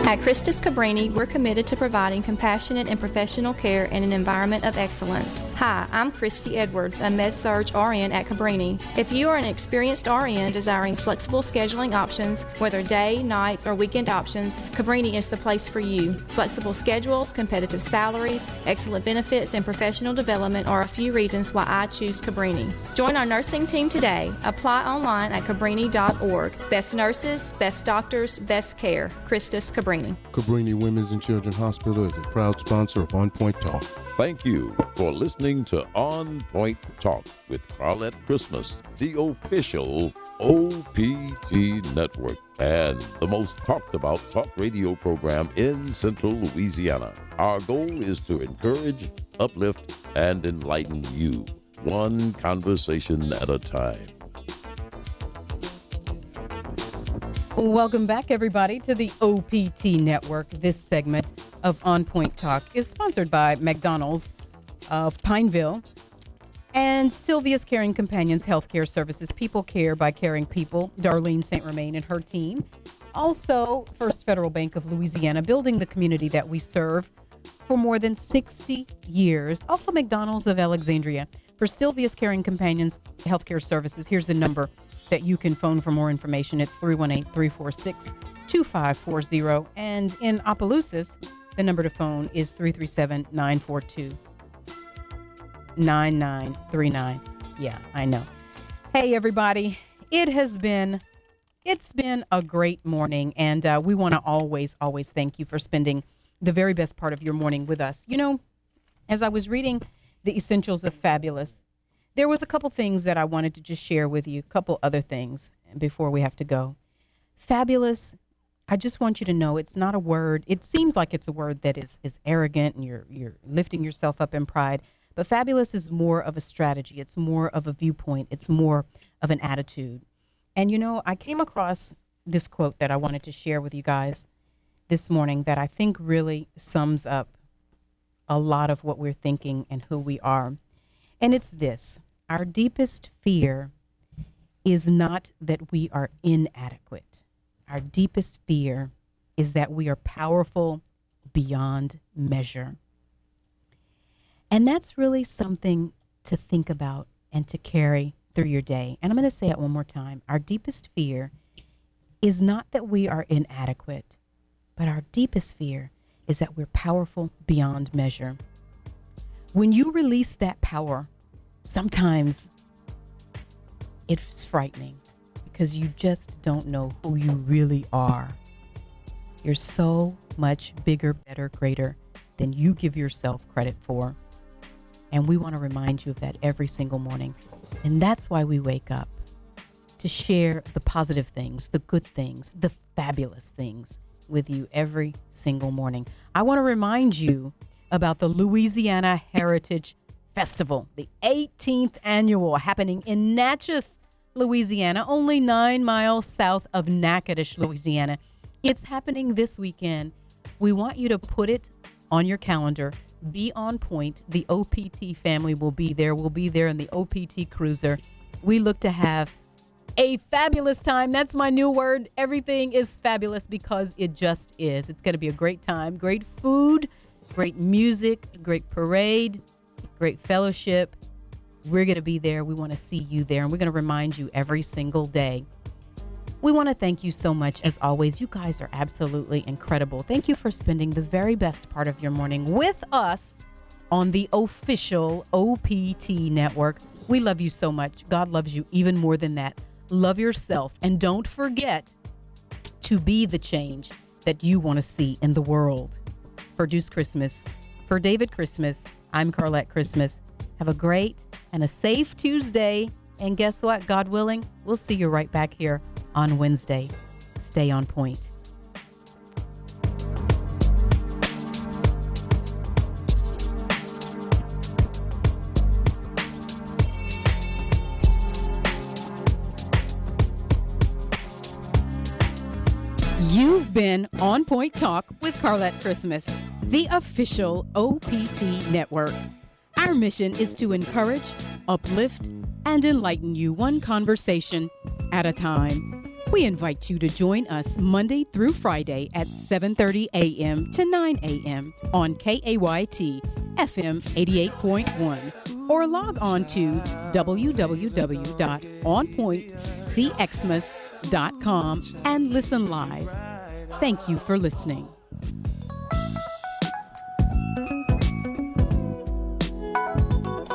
At Christus Cabrini, we're committed to providing compassionate and professional care in an environment of excellence. Hi, I'm Christy Edwards, a Med-Surg R N at Cabrini. If you are an experienced R N desiring flexible scheduling options, whether day, nights, or weekend options, Cabrini is the place for you. Flexible schedules, competitive salaries, excellent benefits, and professional development are a few reasons why I choose Cabrini. Join our nursing team today. Apply online at cabrini dot org. Best nurses, best doctors, best care. Christus Cabrini. Cabrini Women's and Children's Hospital is a proud sponsor of On Point Talk. Thank you for listening to On Point Talk with Carlette Christmas, the official O P T network and the most talked about talk radio program in Central Louisiana. Our goal is to encourage, uplift, and enlighten you, one conversation at a time. Welcome back, everybody, to the O P T Network. This segment of On Point Talk is sponsored by McDonald's of Pineville and Sylvia's Caring Companions Healthcare Services. People care by caring people. Darlene Saint Romain and her team. Also, First Federal Bank of Louisiana, building the community that we serve for more than sixty years. Also, McDonald's of Alexandria. For Sylvia's Caring Companions Healthcare Services, here's the number that you can phone for more information. It's three one eight, three four six, two five four zero. And in Opelousas, the number to phone is three three seven, nine four two, nine nine three nine. Yeah, I know. Hey, everybody. It has been, it's been a great morning, and uh, we want to always, always thank you for spending the very best part of your morning with us. You know, as I was reading The Essentials of Fabulous, there was a couple things that I wanted to just share with you, a couple other things before we have to go. Fabulous, I just want you to know it's not a word. It seems like it's a word that is, is arrogant and you're you're lifting yourself up in pride. But fabulous is more of a strategy. It's more of a viewpoint. It's more of an attitude. And, you know, I came across this quote that I wanted to share with you guys this morning that I think really sums up a lot of what we're thinking and who we are. And it's this: our deepest fear is not that we are inadequate. Our deepest fear is that we are powerful beyond measure. And that's really something to think about and to carry through your day. And I'm going to say it one more time. Our deepest fear is not that we are inadequate, but our deepest fear is that we're powerful beyond measure. When you release that power, sometimes it's frightening because you just don't know who you really are. You're so much bigger, better, greater than you give yourself credit for. And we want to remind you of that every single morning. And that's why we wake up, to share the positive things, the good things, the fabulous things with you every single morning. I want to remind you about the Louisiana Heritage Festival, the eighteenth annual, happening in Natchez, Louisiana, only nine miles south of Natchitoches, Louisiana. It's happening this weekend. We want you to put it on your calendar. Be on point. The O P T family will be there. We'll be there in the O P T Cruiser. We look to have a fabulous time. That's my new word. Everything is fabulous because it just is. It's going to be a great time. Great food, great music, great parade, great fellowship. We're going to be there. We want to see you there. And we're going to remind you every single day. We want to thank you so much. As always, you guys are absolutely incredible. Thank you for spending the very best part of your morning with us on the official O P T network. We love you so much. God loves you even more than that. Love yourself. And don't forget to be the change that you want to see in the world. For Deuce Christmas, for David Christmas, I'm Carlette Christmas. Have a great and a safe Tuesday. And guess what? God willing, we'll see you right back here on Wednesday. Stay on point. You've been On Point Talk with Carlette Christmas, the official O P T network. Our mission is to encourage, uplift, and enlighten you one conversation at a time. We invite you to join us Monday through Friday at seven thirty a.m. to nine a.m. on K A Y T F M eighty-eight point one or log on to w w w dot on point c xmas dot com and listen live. Thank you for listening.